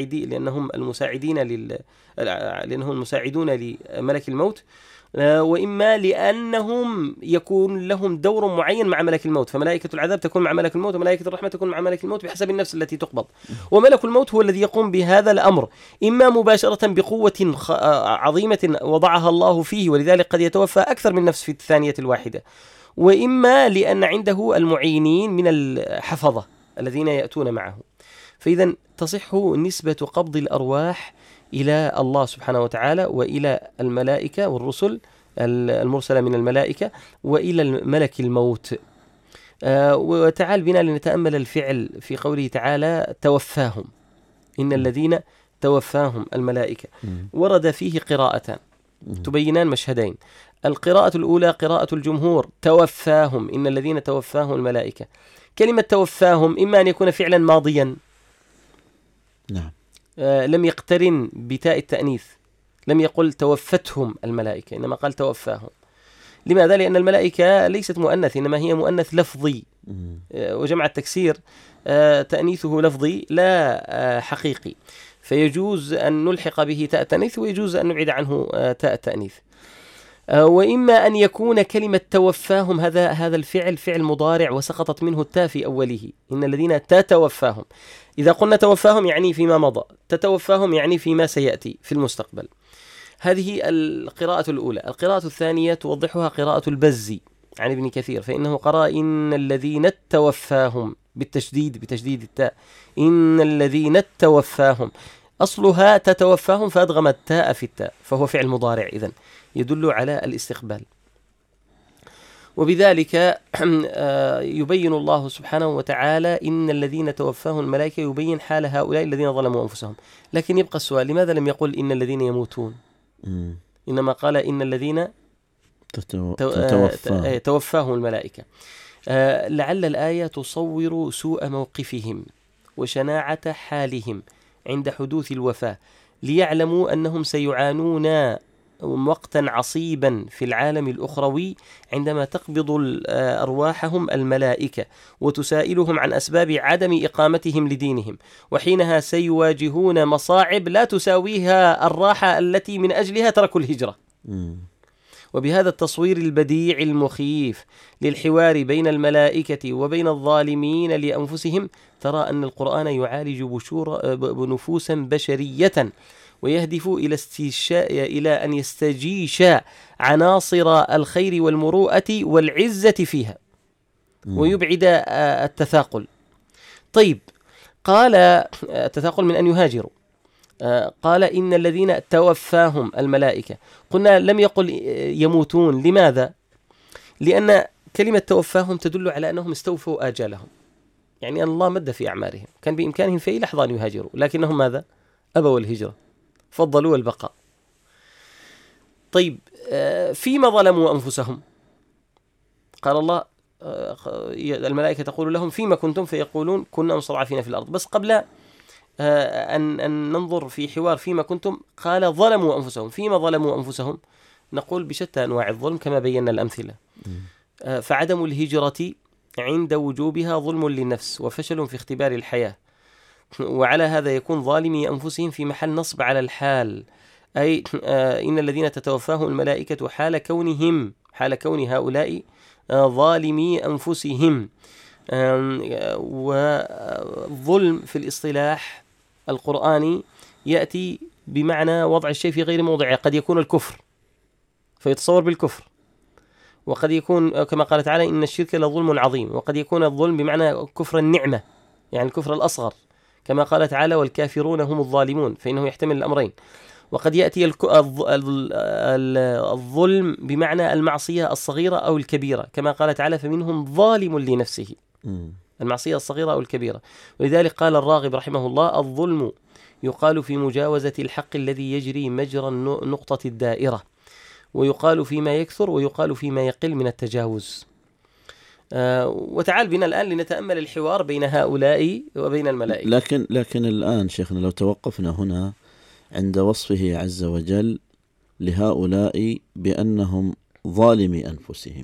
المساعدون لملك الموت، وإما لأنهم يكون لهم دور معين مع ملك الموت، فملائكة العذاب تكون مع ملك الموت، وملائكة الرحمة تكون مع ملك الموت بحسب النفس التي تقبض. وملك الموت هو الذي يقوم بهذا الأمر، إما مباشرة بقوة عظيمة وضعها الله فيه، ولذلك قد يتوفى أكثر من نفس في الثانية الواحدة، وإما لأن عنده المعينين من الحفظة الذين يأتون معه. فإذا تصح نسبة قبض الأرواح إلى الله سبحانه وتعالى، وإلى الملائكة والرسل المرسلة من الملائكة، وإلى ملك الموت. وتعال بنا لنتأمل الفعل في قوله تعالى توفاهم، إن الذين توفاهم الملائكة. ورد فيه قراءتان تبينان مشهدين. القراءة الأولى قراءة الجمهور، توفاهم إن الذين توفاهم الملائكة. كلمة توفاهم إما أن يكون فعلا ماضيا، نعم، لم يقترن بتاء التأنيث، لم يقل توفتهم الملائكة، إنما قال توفاهم. لماذا؟ لأن الملائكة ليست مؤنث، إنما هي مؤنث لفظي، وجمع التكسير تأنيثه لفظي لا حقيقي، فيجوز أن نلحق به تاء التأنيث، ويجوز أن نبعد عنه تاء التأنيث. وإما أن يكون كلمة توفاهم هذا الفعل فعل مضارع وسقطت منه التاء في أوله، إن الذين تتوفاهم. إذا قلنا توفاهم يعني فيما مضى، تتوفاهم يعني فيما سيأتي في المستقبل. هذه القراءة الأولى. القراءة الثانية توضحها قراءة البزي عن ابن كثير، فإنه قرأ إن الذين توفاهم بتشديد التاء، إن الذين توفاهم، أصلها تتوفاهم فأدغم التاء في التاء، فهو فعل مضارع إذن يدل على الاستقبال. وبذلك يبين الله سبحانه وتعالى إن الذين توفاهم الملائكة، يبين حال هؤلاء الذين ظلموا أنفسهم. لكن يبقى السؤال، لماذا لم يقل إن الذين يموتون، إنما قال إن الذين توفاهم الملائكة؟ لعل الآية تصور سوء موقفهم وشناعة حالهم عند حدوث الوفاة، ليعلموا أنهم سيعانون وقتا عصيبا في العالم الأخروي عندما تقبض أرواحهم الملائكة وتسائلهم عن أسباب عدم إقامتهم لدينهم، وحينها سيواجهون مصاعب لا تساويها الراحة التي من أجلها تركوا الهجرة. وبهذا التصوير البديع المخيف للحوار بين الملائكة وبين الظالمين لأنفسهم، ترى أن القرآن يعالج نفوسا بشرية، ويهدف إلى أن يستجيش عناصر الخير والمروءة والعزة فيها، ويبعد التثاقل. طيب، قال التثاقل من أن يهاجروا، قال إن الذين توفاهم الملائكة. قلنا لم يقل يموتون. لماذا؟ لأن كلمة توفاهم تدل على أنهم استوفوا آجالهم، يعني أن الله مد في أعمارهم، كان بإمكانهم في أي لحظة أن يهاجروا، لكنهم ماذا؟ أبوا الهجرة، فضلوا البقاء. طيب، فيما ظلموا أنفسهم، قال الله الملائكة تقول لهم فيما كنتم، فيقولون كنا مستضعفين في الأرض. بس قبل أن ننظر في حوار فيما كنتم، قال ظلموا أنفسهم. فيما ظلموا أنفسهم؟ نقول بشتى أنواع الظلم كما بينا الأمثلة. فعدم الهجرة عند وجوبها ظلم للنفس وفشل في اختبار الحياة، وعلى هذا يكون ظالمي أنفسهم في محل نصب على الحال، أي إن الذين تتوفاهم الملائكة حال كون هؤلاء ظالمي أنفسهم. والظلم في الاصطلاح القرآني يأتي بمعنى وضع الشيء في غير موضعه. قد يكون الكفر فيتصور بالكفر، وقد يكون كما قال تعالى إن الشرك لظلم عظيم، وقد يكون الظلم بمعنى كفر النعمة، يعني الكفر الأصغر كما قال تعالى والكافرون هم الظالمون، فإنه يحتمل الأمرين. وقد يأتي الظلم بمعنى المعصية الصغيرة أو الكبيرة كما قال تعالى فمنهم ظالم لنفسه، المعصية الصغيرة أو الكبيرة. ولذلك قال الراغب رحمه الله الظلم يقال في مجاوزة الحق الذي يجري مجرى نقطة الدائرة، ويقال فيما يكثر ويقال فيما يقل من التجاوز. وتعال بنا الآن لنتأمل الحوار بين هؤلاء وبين الملائكة. لكن الآن شيخنا لو توقفنا هنا عند وصفه عز وجل لهؤلاء بأنهم ظالمي أنفسهم،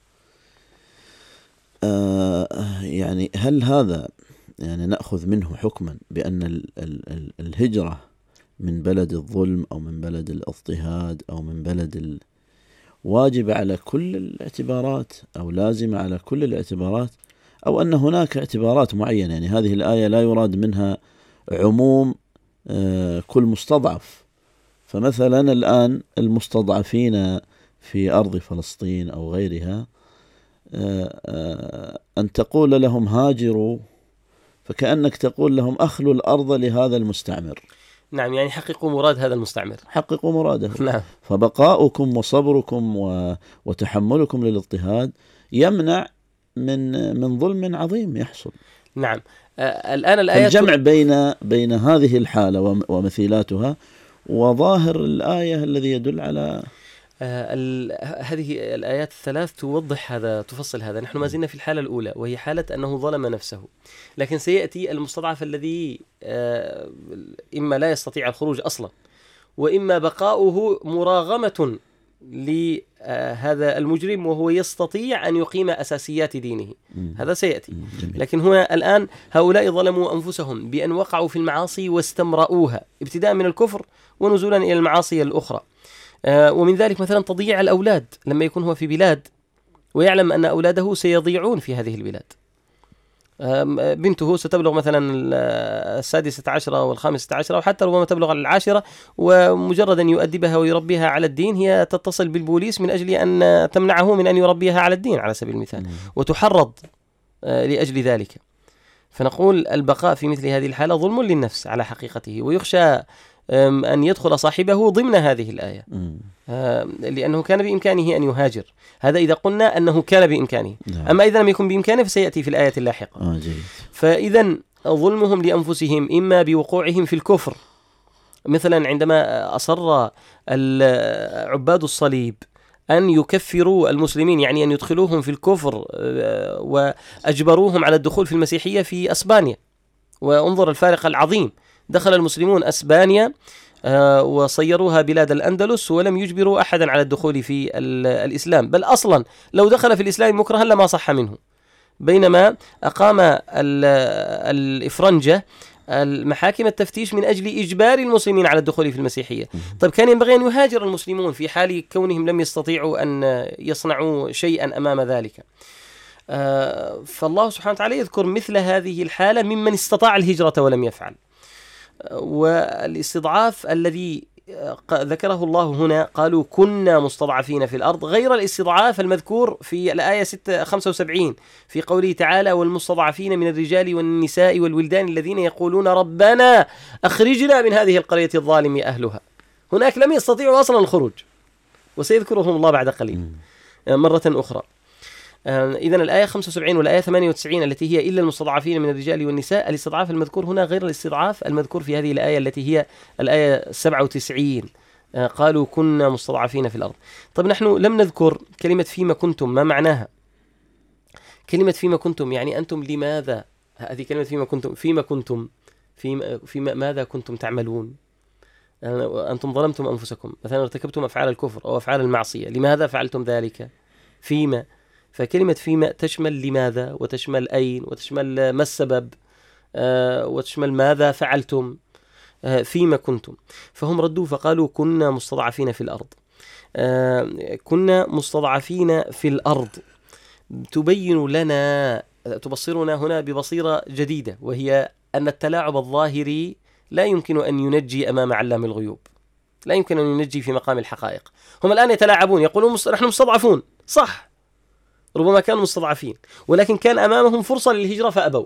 يعني هل هذا يعني نأخذ منه حكما بأن الهجرة من بلد الظلم أو من بلد الاضطهاد أو من بلد واجب على كل الاعتبارات أو لازمة على كل الاعتبارات، أو أن هناك اعتبارات معينة؟ يعني هذه الآية لا يراد منها عموم كل مستضعف. فمثلا الآن المستضعفين في أرض فلسطين أو غيرها أن تقول لهم هاجروا فكأنك تقول لهم أخلوا الأرض لهذا المستعمر. نعم، يعني حققوا مراد هذا المستعمر، حققوا مراده. نعم. فبقاؤكم وصبركم وتحملكم للاضطهاد يمنع من ظلم عظيم يحصل. نعم. الآن الآيات الجمع بين هذه الحالة ومثيلاتها وظاهر الآية الذي يدل على هذه الآيات الثلاث توضح هذا، تفصل هذا. نحن ما زلنا في الحالة الأولى وهي حالة أنه ظلم نفسه، لكن سيأتي المستضعف الذي إما لا يستطيع الخروج أصلا، وإما بقاؤه مراغمة لهذا المجرم وهو يستطيع أن يقيم أساسيات دينه. هذا سيأتي. لكن هنا الآن هؤلاء ظلموا أنفسهم بأن وقعوا في المعاصي واستمرؤوها ابتداء من الكفر ونزولا إلى المعاصي الأخرى. ومن ذلك مثلا تضييع الأولاد، لما يكون هو في بلاد ويعلم أن أولاده سيضيعون في هذه البلاد، بنته ستبلغ مثلا 16 أو 15 أو حتى ربما تبلغ 10، ومجرد أن يؤدبها ويربيها على الدين هي تتصل بالبوليس من أجل أن تمنعه من أن يربيها على الدين على سبيل المثال، وتحرض لأجل ذلك. فنقول البقاء في مثل هذه الحالة ظلم للنفس على حقيقته، ويخشى أن يدخل صاحبه ضمن هذه الآية، لأنه كان بإمكانه أن يهاجر. هذا إذا قلنا أنه كان بإمكانه. أما إذا لم يكن بإمكانه فسيأتي في الآية اللاحقة. فإذا ظلمهم لأنفسهم إما بوقوعهم في الكفر، مثلا عندما أصر عباد الصليب أن يكفروا المسلمين، يعني أن يدخلوهم في الكفر وأجبروهم على الدخول في المسيحية في أسبانيا. وانظر الفارق العظيم، دخل المسلمون أسبانيا وصيروها بلاد الأندلس ولم يجبروا أحدا على الدخول في الإسلام، بل أصلا لو دخل في الإسلام مكرها لما صح منه. بينما أقام الإفرنجة المحاكم التفتيش من أجل إجبار المسلمين على الدخول في المسيحية. طيب كان ينبغي أن يهاجر المسلمون في حال كونهم لم يستطيعوا أن يصنعوا شيئا أمام ذلك. فالله سبحانه وتعالى يذكر مثل هذه الحالة ممن استطاع الهجرة ولم يفعل. والاستضعاف الذي ذكره الله هنا قالوا كنا مستضعفين في الأرض، غير الاستضعاف المذكور في الآية 75 في قوله تعالى والمستضعفين من الرجال والنساء والولدان الذين يقولون ربنا أخرجنا من هذه القرية الظالم أهلها. هناك لم يستطيعوا أصلا الخروج، وسيذكرهم الله بعد قليل مرة أخرى. إذن الآية 75 والآية 98 التي هي إلا المستضعفين من الرجال والنساء، الاستضعاف المذكور هنا غير الاستضعاف المذكور في هذه الآية التي هي الآية 97. قالوا كنا مستضعفين في الأرض. طب نحن لم نذكر كلمة فيما كنتم، ما معناها؟ كلمة فيما كنتم يعني أنتم لماذا، هذه كلمة فيما كنتم فيما ماذا كنتم تعملون. أنتم ظلمتم أنفسكم مثلا، ارتكبتم أفعال الكفر أو أفعال المعصية، لماذا فعلتم ذلك؟ فيما. فكلمة فيما تشمل لماذا، وتشمل أين، وتشمل ما السبب، وتشمل ماذا فعلتم. فيما كنتم. فهم ردوا فقالوا كنا مستضعفين في الأرض. كنا مستضعفين في الأرض تبين لنا، تبصرنا هنا ببصيرة جديدة، وهي أن التلاعب الظاهري لا يمكن أن ينجي أمام علام الغيوب، لا يمكن أن ينجي في مقام الحقائق. هم الآن يتلاعبون، يقولون نحن مستضعفون، صح، ربما كانوا مستضعفين، ولكن كان أمامهم فرصة للهجرة فأبوا.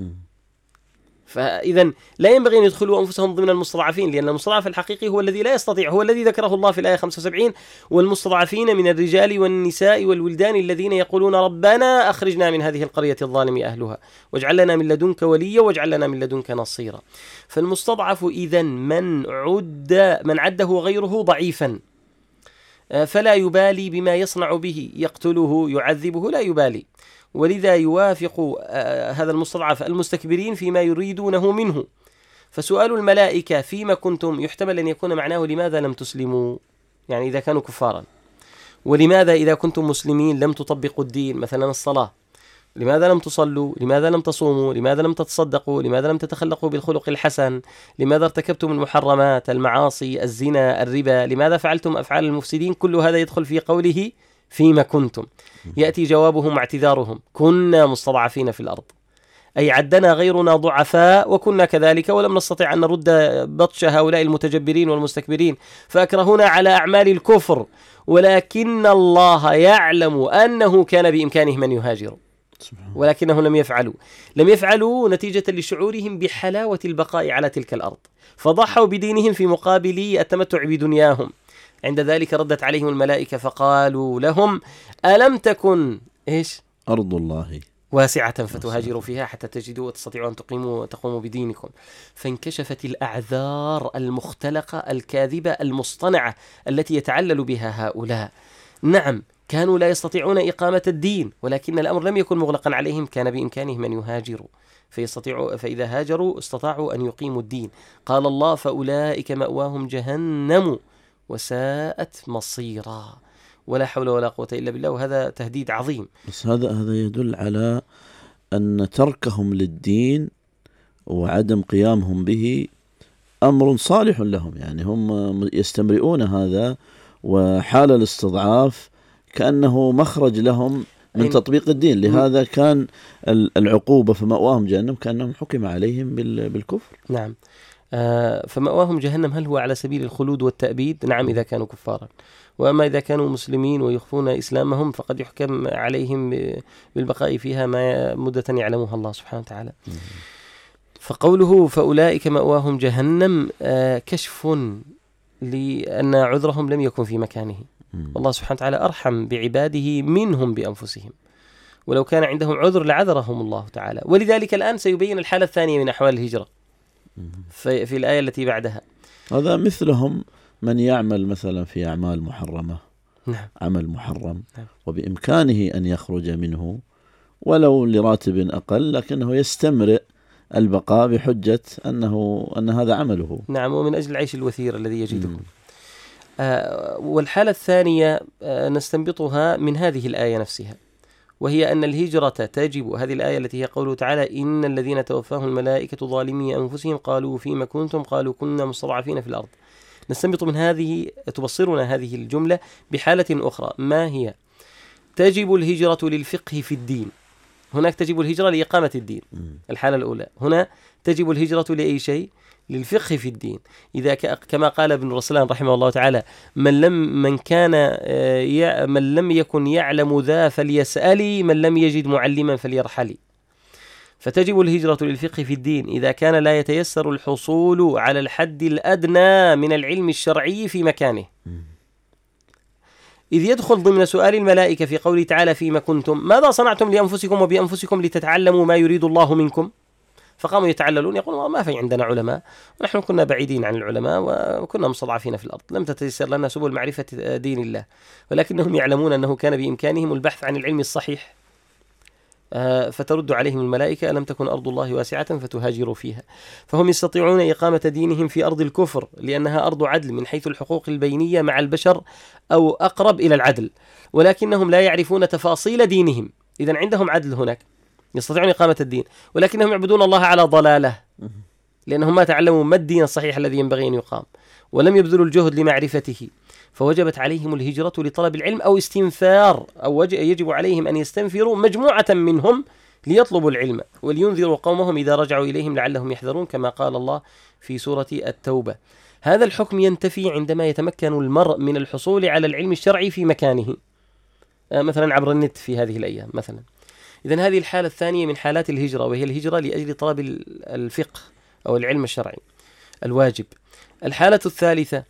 فإذا لا ينبغي أن يدخلوا أنفسهم ضمن المستضعفين، لأن المستضعف الحقيقي هو الذي لا يستطيع، هو الذي ذكره الله في الآية 75: والمستضعفين من الرجال والنساء والولدان الذين يقولون ربنا أخرجنا من هذه القرية الظالم أهلها واجعل لنا من لدنك وليا واجعل لنا من لدنك نصيرا. فالمستضعف إذن من عده غيره ضعيفا، فلا يبالي بما يصنع به، يقتله يعذبه لا يبالي، ولذا يوافق هذا المستضعف المستكبرين فيما يريدونه منه. فسؤال الملائكة فيما كنتم يحتمل أن يكون معناه لماذا لم تسلموا، يعني إذا كانوا كفارا، ولماذا إذا كنتم مسلمين لم تطبقوا الدين، مثلا الصلاة، لماذا لم تصلوا، لماذا لم تصوموا، لماذا لم تتصدقوا، لماذا لم تتخلقوا بالخلق الحسن، لماذا ارتكبتم المحرمات، المعاصي، الزنا، الربا، لماذا فعلتم أفعال المفسدين. كل هذا يدخل في قوله فيما كنتم. يأتي جوابهم واعتذارهم: كنا مستضعفين في الأرض، أي عدنا غيرنا ضعفاء وكنا كذلك، ولم نستطع أن نرد بطش هؤلاء المتجبرين والمستكبرين فأكرهونا على أعمال الكفر، ولكن الله يعلم أنه كان بإمكانهم أن يهاجروا، ولكنهم لم يفعلوا نتيجة لشعورهم بحلاوة البقاء على تلك الأرض، فضحوا بدينهم في مقابل التمتع بدنياهم. عند ذلك ردت عليهم الملائكة فقالوا لهم: ألم تكن أرض الله واسعة فتهاجروا فيها حتى تجدوا وتستطيعوا أن تقوموا بدينكم. فانكشفت الأعذار المختلقة الكاذبة المصطنعة التي يتعلل بها هؤلاء. نعم، كانوا لا يستطيعون إقامة الدين، ولكن الأمر لم يكن مغلقا عليهم، كان بإمكانهم أن يهاجروا فإذا هاجروا استطاعوا أن يقيموا الدين. قال الله: فأولئك مأواهم جهنم وساءت مصيرا. ولا حول ولا قوة إلا بالله. وهذا تهديد عظيم. بس هذا يدل على أن تركهم للدين وعدم قيامهم به أمر صالح لهم، يعني هم يستمرئون هذا، وحال الاستضعاف كأنه مخرج لهم من تطبيق الدين. لهذا كان العقوبة فمأواهم جهنم، كأنهم حكم عليهم بالكفر. نعم. فمأواهم جهنم، هل هو على سبيل الخلود والتأبيد؟ نعم، إذا كانوا كفارا. وأما إذا كانوا مسلمين ويخفون إسلامهم فقد يحكم عليهم بالبقاء فيها مدة يعلمها الله سبحانه وتعالى. فقوله فأولئك مأواهم جهنم كشف لأن عذرهم لم يكن في مكانه، والله سبحانه وتعالى أرحم بعباده منهم بأنفسهم، ولو كان عندهم عذر لعذرهم الله تعالى. ولذلك الآن سيبين الحالة الثانية من أحوال الهجرة في الآية التي بعدها. هذا مثلهم من يعمل مثلا في أعمال محرمة، نعم، عمل محرم، نعم، وبإمكانه أن يخرج منه ولو لراتب أقل، لكنه يستمرئ البقاء بحجة أن هذا عمله. نعم، ومن أجل العيش الوثير الذي يجده. والحالة الثانية نستنبطها من هذه الآية نفسها، وهي أن الهجرة تجب. هذه الآية التي هي قوله تعالى: إن الذين توفاهم الملائكة ظالمي أنفسهم قالوا فيما كنتم قالوا كنا مستضعفين في الأرض. نستنبط من هذه، تبصرنا هذه الجملة بحالة أخرى، ما هي؟ تجب الهجرة للفقه في الدين. هناك تجب الهجرة لإقامة الدين، الحالة الأولى. هنا تجب الهجرة لأي شيء؟ للفقه في الدين. إذا كما قال ابن رسلان رحمه الله تعالى: من لم يكن يعلم ذا فليسألي، من لم يجد معلما فليرحلي. فتجب الهجرة للفقه في الدين إذا كان لا يتيسر الحصول على الحد الأدنى من العلم الشرعي في مكانه، إذ يدخل ضمن سؤال الملائكة في قوله تعالى: فيما كنتم ماذا صنعتم لأنفسكم وبأنفسكم لتتعلموا ما يريد الله منكم. فقاموا يتعللون يقولون: ما في عندنا علماء، ونحن كنا بعيدين عن العلماء وكنا مستضعفين في الأرض، لم تتيسر لنا سبل معرفة دين الله. ولكنهم يعلمون أنه كان بإمكانهم البحث عن العلم الصحيح فترد عليهم الملائكة ألم تكن أرض الله واسعة فتهاجروا فيها. فهم يستطيعون إقامة دينهم في أرض الكفر لأنها أرض عدل من حيث الحقوق البينية مع البشر أو أقرب إلى العدل، ولكنهم لا يعرفون تفاصيل دينهم. إذن عندهم عدل هناك، يستطيعون إقامة الدين، ولكنهم يعبدون الله على ضلالة لأنهم ما تعلموا ما الدين الصحيح الذي ينبغي أن يقام، ولم يبذلوا الجهد لمعرفته، فوجبت عليهم الهجرة لطلب العلم أو استنفار، أو يجب عليهم أن يستنفروا مجموعة منهم ليطلبوا العلم ولينذروا قومهم إذا رجعوا إليهم لعلهم يحذرون، كما قال الله في سورة التوبة. هذا الحكم ينتفي عندما يتمكن المرء من الحصول على العلم الشرعي في مكانه، مثلا عبر النت في هذه الأيام مثلا. إذن هذه الحالة الثانية من حالات الهجرة، وهي الهجرة لأجل طلب الفقه أو العلم الشرعي الواجب. الحالة الثالثة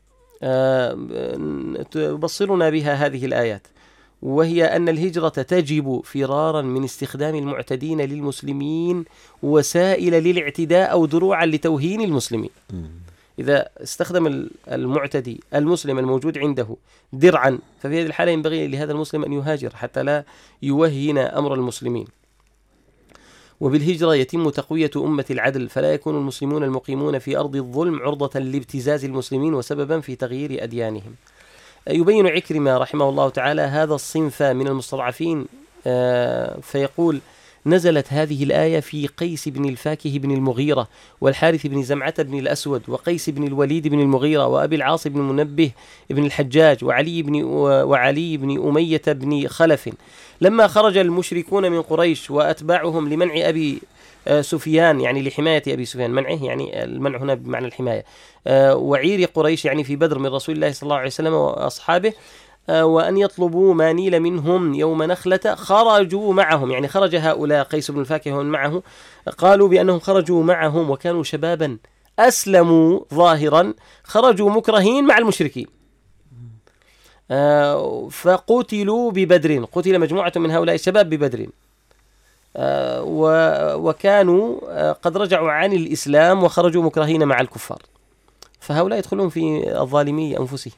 تبصرنا بها هذه الآيات، وهي أن الهجرة تجب فرارا من استخدام المعتدين للمسلمين وسائل للاعتداء أو دروعا لتوهين المسلمين. إذا استخدم المعتدي المسلم الموجود عنده درعا، ففي هذه الحالة ينبغي لهذا المسلم أن يهاجر حتى لا يوهن أمر المسلمين. وبالهجرة يتم تقوية أمة العدل، فلا يكون المسلمون المقيمون في أرض الظلم عرضة لابتزاز المسلمين وسببا في تغيير أديانهم. يبين عكرمة رحمه الله تعالى هذا الصنف من المستضعفين فيقول: نزلت هذه الآية في قيس بن الفاكه بن المغيرة والحارث بن زمعة بن الأسود وقيس بن الوليد بن المغيرة وأبي العاص بن منبه بن الحجاج وعلي بن أمية بن خلف، لما خرج المشركون من قريش وأتباعهم لمنع أبي سفيان، يعني لحماية أبي سفيان، منعه يعني المنع هنا بمعنى الحماية، وعير قريش يعني في بدر من رسول الله صلى الله عليه وسلم وأصحابه، وأن يطلبوا ما نيل منهم يوم نخلة، خرجوا معهم، يعني خرج هؤلاء قيس بن الفاكه ومن معه، قالوا بأنهم خرجوا معهم وكانوا شبابا أسلموا ظاهرا، خرجوا مكرهين مع المشركين، فقتلوا ببدر، قتل مجموعة من هؤلاء الشباب ببدر، وكانوا قد رجعوا عن الإسلام وخرجوا مكرهين مع الكفار، فهؤلاء يدخلون في الظالمي أنفسهم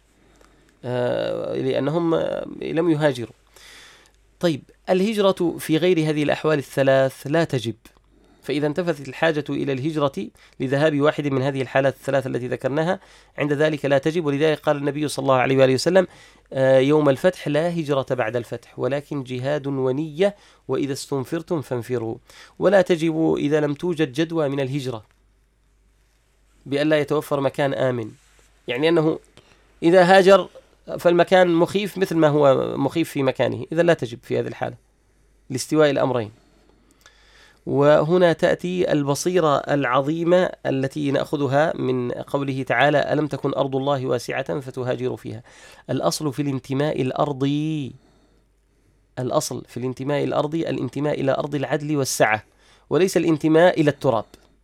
لأنهم لم يهاجروا. طيب، الهجرة في غير هذه الأحوال الثلاث لا تجب، فإذا انتفت الحاجة إلى الهجرة لذهاب واحد من هذه الحالات الثلاث التي ذكرناها عند ذلك لا تجب. ولذلك قال النبي صلى الله عليه وآله وسلم: يوم الفتح لا هجرة بعد الفتح ولكن جهاد ونية، وإذا استنفرتم فانفروا. ولا تجب إذا لم توجد جدوى من الهجرة، بأن لا يتوفر مكان آمن، يعني أنه إذا هاجر فالمكان مخيف مثل ما هو مخيف في مكانه، إذا لا تجب في هذه الحالة لاستواء الأمرين. وهنا تأتي البصيرة العظيمة التي نأخذها من قوله تعالى: ألم تكن أرض الله واسعة فتهاجروا فيها. الأصل في الانتماء الأرضي، الأصل في الانتماء الأرضي الانتماء إلى أرض العدل والسعة، وليس الانتماء إلى التراب.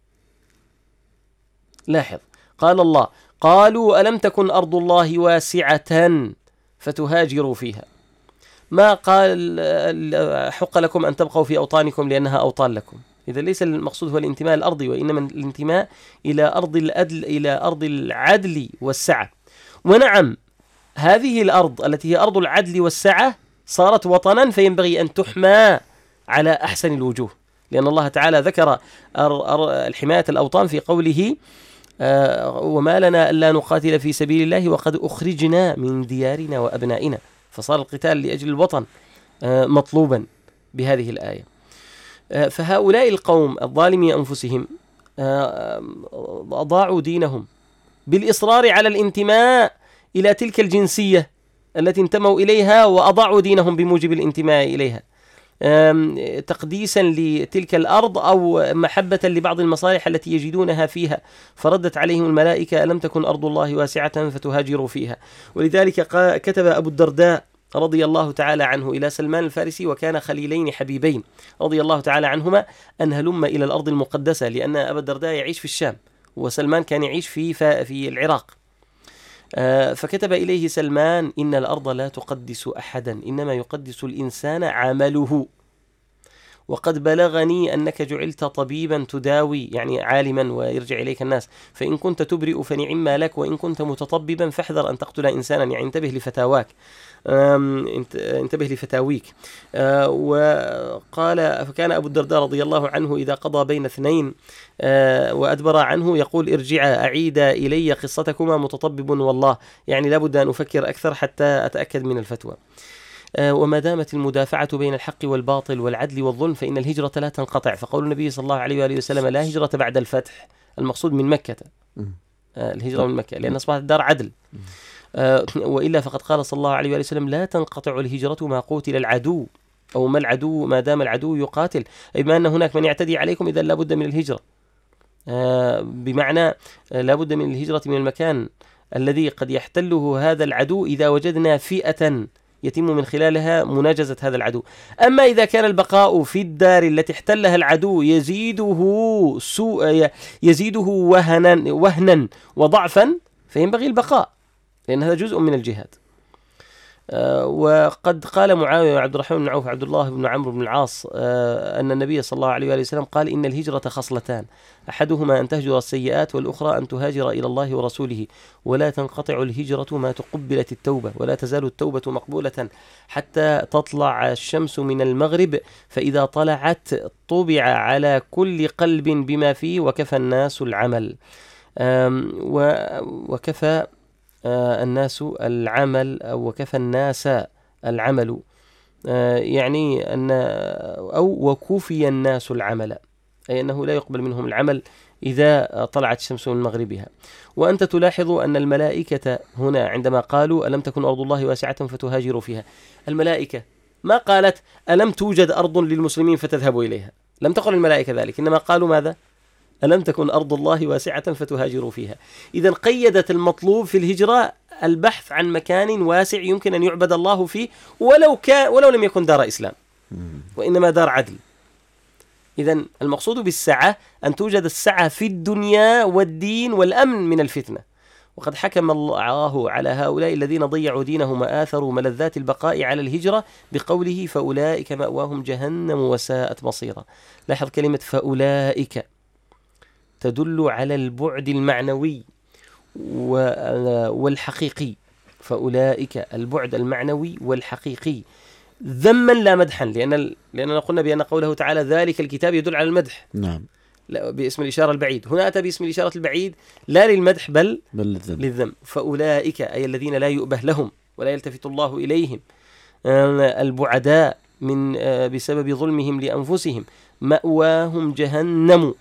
لاحظ، قال الله: قالوا ألم تكن أرض الله واسعة فتهاجروا فيها، ما قال حق لكم أن تبقوا في أوطانكم لأنها أوطان لكم. إذا ليس المقصود هو الانتماء الأرضي، وإنما الانتماء إلى أرض الأدل، إلى أرض العدل والسعة. ونعم، هذه الأرض التي هي أرض العدل والسعة صارت وطنا، فينبغي أن تحمى على أحسن الوجوه، لأن الله تعالى ذكر الحماية الأوطان في قوله: وما لنا ألا نقاتل في سبيل الله وقد أخرجنا من ديارنا وأبنائنا. فصار القتال لأجل الوطن مطلوبا بهذه الآية. فهؤلاء القوم الظالمي أنفسهم أضاعوا دينهم بالإصرار على الانتماء إلى تلك الجنسية التي انتموا إليها، وأضاعوا دينهم بموجب الانتماء إليها تقديسا لتلك الأرض أو محبة لبعض المصالح التي يجدونها فيها، فردت عليهم الملائكة: ألم تكن أرض الله واسعة فتهاجروا فيها. ولذلك كتب أبو الدرداء رضي الله تعالى عنه إلى سلمان الفارسي، وكان خليلين حبيبين رضي الله تعالى عنهما، أن هلم إلى الأرض المقدسة، لأن أبا الدرداء يعيش في الشام وسلمان كان يعيش في العراق. فكتب إليه سلمان: إن الأرض لا تقدس أحدا، إنما يقدس الإنسان عمله. وقد بلغني أنك جعلت طبيبا تداوي، يعني عالما ويرجع إليك الناس، فإن كنت تبرئ فنعم لك، وإن كنت متطببا فاحذر أن تقتل إنسانا، يعني انتبه لفتاواك، انتبه لفتاويك. وقال فكان أبو الدرداء رضي الله عنه إذا قضى بين اثنين وأدبر عنه يقول ارجعا أعيدا إلي قصتكما متطبب والله، يعني لابد أن أفكر أكثر حتى أتأكد من الفتوى. وما دامت المدافعة بين الحق والباطل والعدل والظلم فإن الهجرة لا تنقطع، فقول النبي صلى الله عليه وآله وسلم لا هجرة بعد الفتح، المقصود من مكة، الهجرة من مكة، لأن أصبحت دار عدل. وإلا فقد قال صلى الله عليه وآله وسلم لا تنقطع الهجرة ما قوتل العدو، أو ما العدو ما دام العدو يقاتل، أي بما أن هناك من يعتدي عليكم إذا لابد من الهجرة، بمعنى لابد من الهجرة من المكان الذي قد يحتله هذا العدو إذا وجدنا فئة يتم من خلالها مناجزة هذا العدو. أما إذا كان البقاء في الدار التي احتلها العدو يزيده وهنا وضعفا فينبغي البقاء، لأن هذا جزء من الجهاد. وقد قال معاوية وعبد الرحمن بن عوف وعبد الله بن عمرو بن العاص أن النبي صلى الله عليه وآله وسلم قال إن الهجرة خصلتان، أحدهما أن تهجر السيئات، والأخرى أن تهاجر إلى الله ورسوله، ولا تنقطع الهجرة ما تقبلت التوبة، ولا تزال التوبة مقبولة حتى تطلع الشمس من المغرب، فإذا طلعت طبع على كل قلب بما فيه وكفى الناس العمل. وكفى الناس العمل، أو وكفى الناس العمل، يعني أن أو وكفي الناس العمل، أي أنه لا يقبل منهم العمل إذا طلعت الشمس من مغربها. وأنت تلاحظ أن الملائكة هنا عندما قالوا ألم تكن أرض الله واسعة فتهاجروا فيها، الملائكة ما قالت ألم توجد أرض للمسلمين فتذهبوا إليها، لم تقل الملائكة ذلك، إنما قالوا ماذا؟ ألم تكن أرض الله واسعة فتهاجروا فيها. إذن قيدت المطلوب في الهجرة البحث عن مكان واسع يمكن أن يعبد الله فيه، ولو لم يكن دار إسلام، وإنما دار عدل. إذن المقصود بالسعة أن توجد السعة في الدنيا والدين والأمن من الفتنة. وقد حكم الله على هؤلاء الذين ضيعوا دينهم وآثروا ملذات البقاء على الهجرة بقوله فأولئك مأواهم جهنم وساءت مصيرا. لاحظ كلمة فأولئك تدل على البعد المعنوي والحقيقي، فأولئك البعد المعنوي والحقيقي ذما لا مدحا، لأننا قلنا بأن قوله تعالى ذلك الكتاب يدل على المدح، نعم، باسم الإشارة البعيد، هنا أتى باسم الإشارة البعيد لا للمدح بل للذم. فأولئك أي الذين لا يؤبه لهم ولا يلتفت الله إليهم، البعداء من بسبب ظلمهم لأنفسهم، مأواهم جهنم.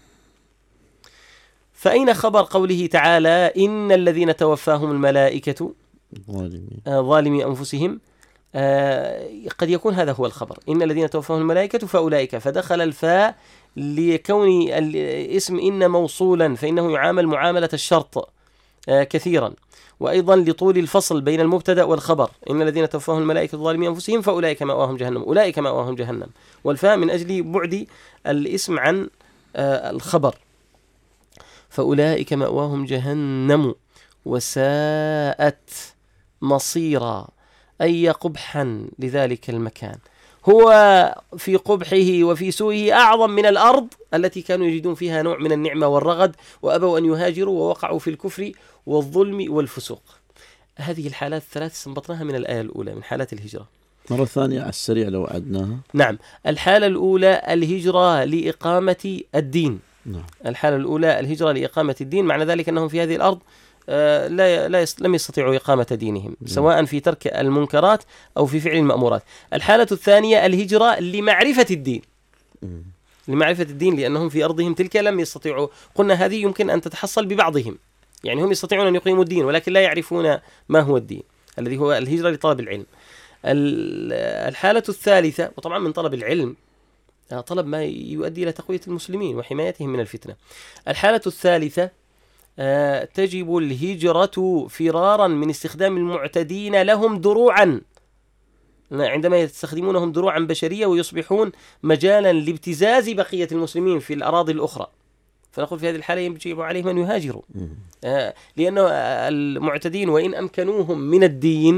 فأين خبر قوله تعالى إن الذين توفاهم الملائكة ظالمي أنفسهم؟ قد يكون هذا هو الخبر، إن الذين توفاهم الملائكة فأولئك، فدخل الفاء لكون الاسم إن موصولا فإنه يعامل معاملة الشرط كثيرا، وأيضا لطول الفصل بين المبتدأ والخبر، إن الذين توفاهم الملائكة ظالمي أنفسهم فأولئك مأواهم جهنم، أولئك مأواهم جهنم، والفاء من أجل بعد الاسم عن الخبر. فأولئك مأواهم جهنم وساءت مصيرا، أي قبحا لذلك المكان، هو في قبحه وفي سوءه أعظم من الأرض التي كانوا يجدون فيها نوع من النعمة والرغد، وأبوا أن يهاجروا ووقعوا في الكفر والظلم والفسوق. هذه الحالات الثلاث استنبطناها من الآية الأولى من حالات الهجرة. مرة ثانية على السريع لو عدناها. نعم، الحالة الأولى الهجرة لإقامة الدين. نعم. الحالة الأولى الهجرة لإقامة الدين، معنى ذلك أنهم في هذه الأرض لم يستطيعوا إقامة دينهم، سواء في ترك المنكرات أو في فعل المأمورات. الحالة الثانية الهجرة لمعرفة الدين، لمعرفة الدين، لأنهم في أرضهم تلك لم يستطيعوا، قلنا هذه يمكن أن تتحصل ببعضهم، يعني هم يستطيعون أن يقيموا الدين ولكن لا يعرفون ما هو الدين، الذي هو الهجرة لطلب العلم. الحالة الثالثة، وطبعا من طلب العلم طلب ما يؤدي إلى تقوية المسلمين وحمايتهم من الفتنة. الحالة الثالثة تجب الهجرة فرارا من استخدام المعتدين لهم دروعا، عندما يستخدمونهم دروعا بشرية ويصبحون مجالا لابتزاز بقية المسلمين في الأراضي الأخرى، فنقول في هذه الحالة يجب عليهم أن يهاجروا، لأن المعتدين وإن أمكنوهم من الدين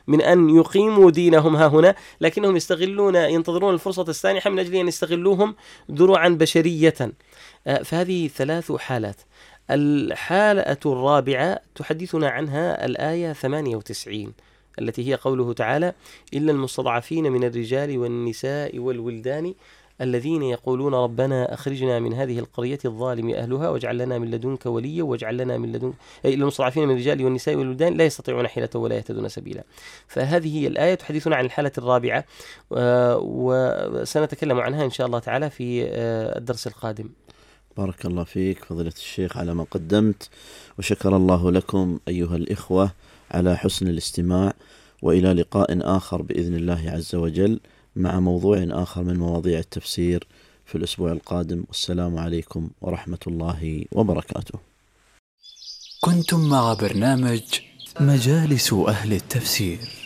من أن يقيموا دينهم ها هنا، لكنهم ينتظرون الفرصة السانحة من أجل أن يستغلوهم ذرعا بشرية. فهذه 3 حالات. الحالة الرابعة تحدثنا عنها الآية 98 التي هي قوله تعالى: إلا المستضعفين من الرجال والنساء والولدان الذين يقولون ربنا أخرجنا من هذه القرية الظالم أهلها واجعل لنا من لدنك وليا واجعل لنا من لدنك، إلا المستضعفين من الرجال والنساء والولدان لا يستطيعون حيلة ولا يهتدون سبيلا. فهذه هي الآية تحدثنا عن الحالة الرابعة، وسنتكلم عنها إن شاء الله تعالى في الدرس القادم. بارك الله فيك فضيلة الشيخ على ما قدمت، وشكر الله لكم أيها الإخوة على حسن الاستماع، وإلى لقاء آخر بإذن الله عز وجل مع موضوع آخر من مواضيع التفسير في الأسبوع القادم. والسلام عليكم ورحمة الله وبركاته. كنتم مع برنامج مجالس أهل التفسير.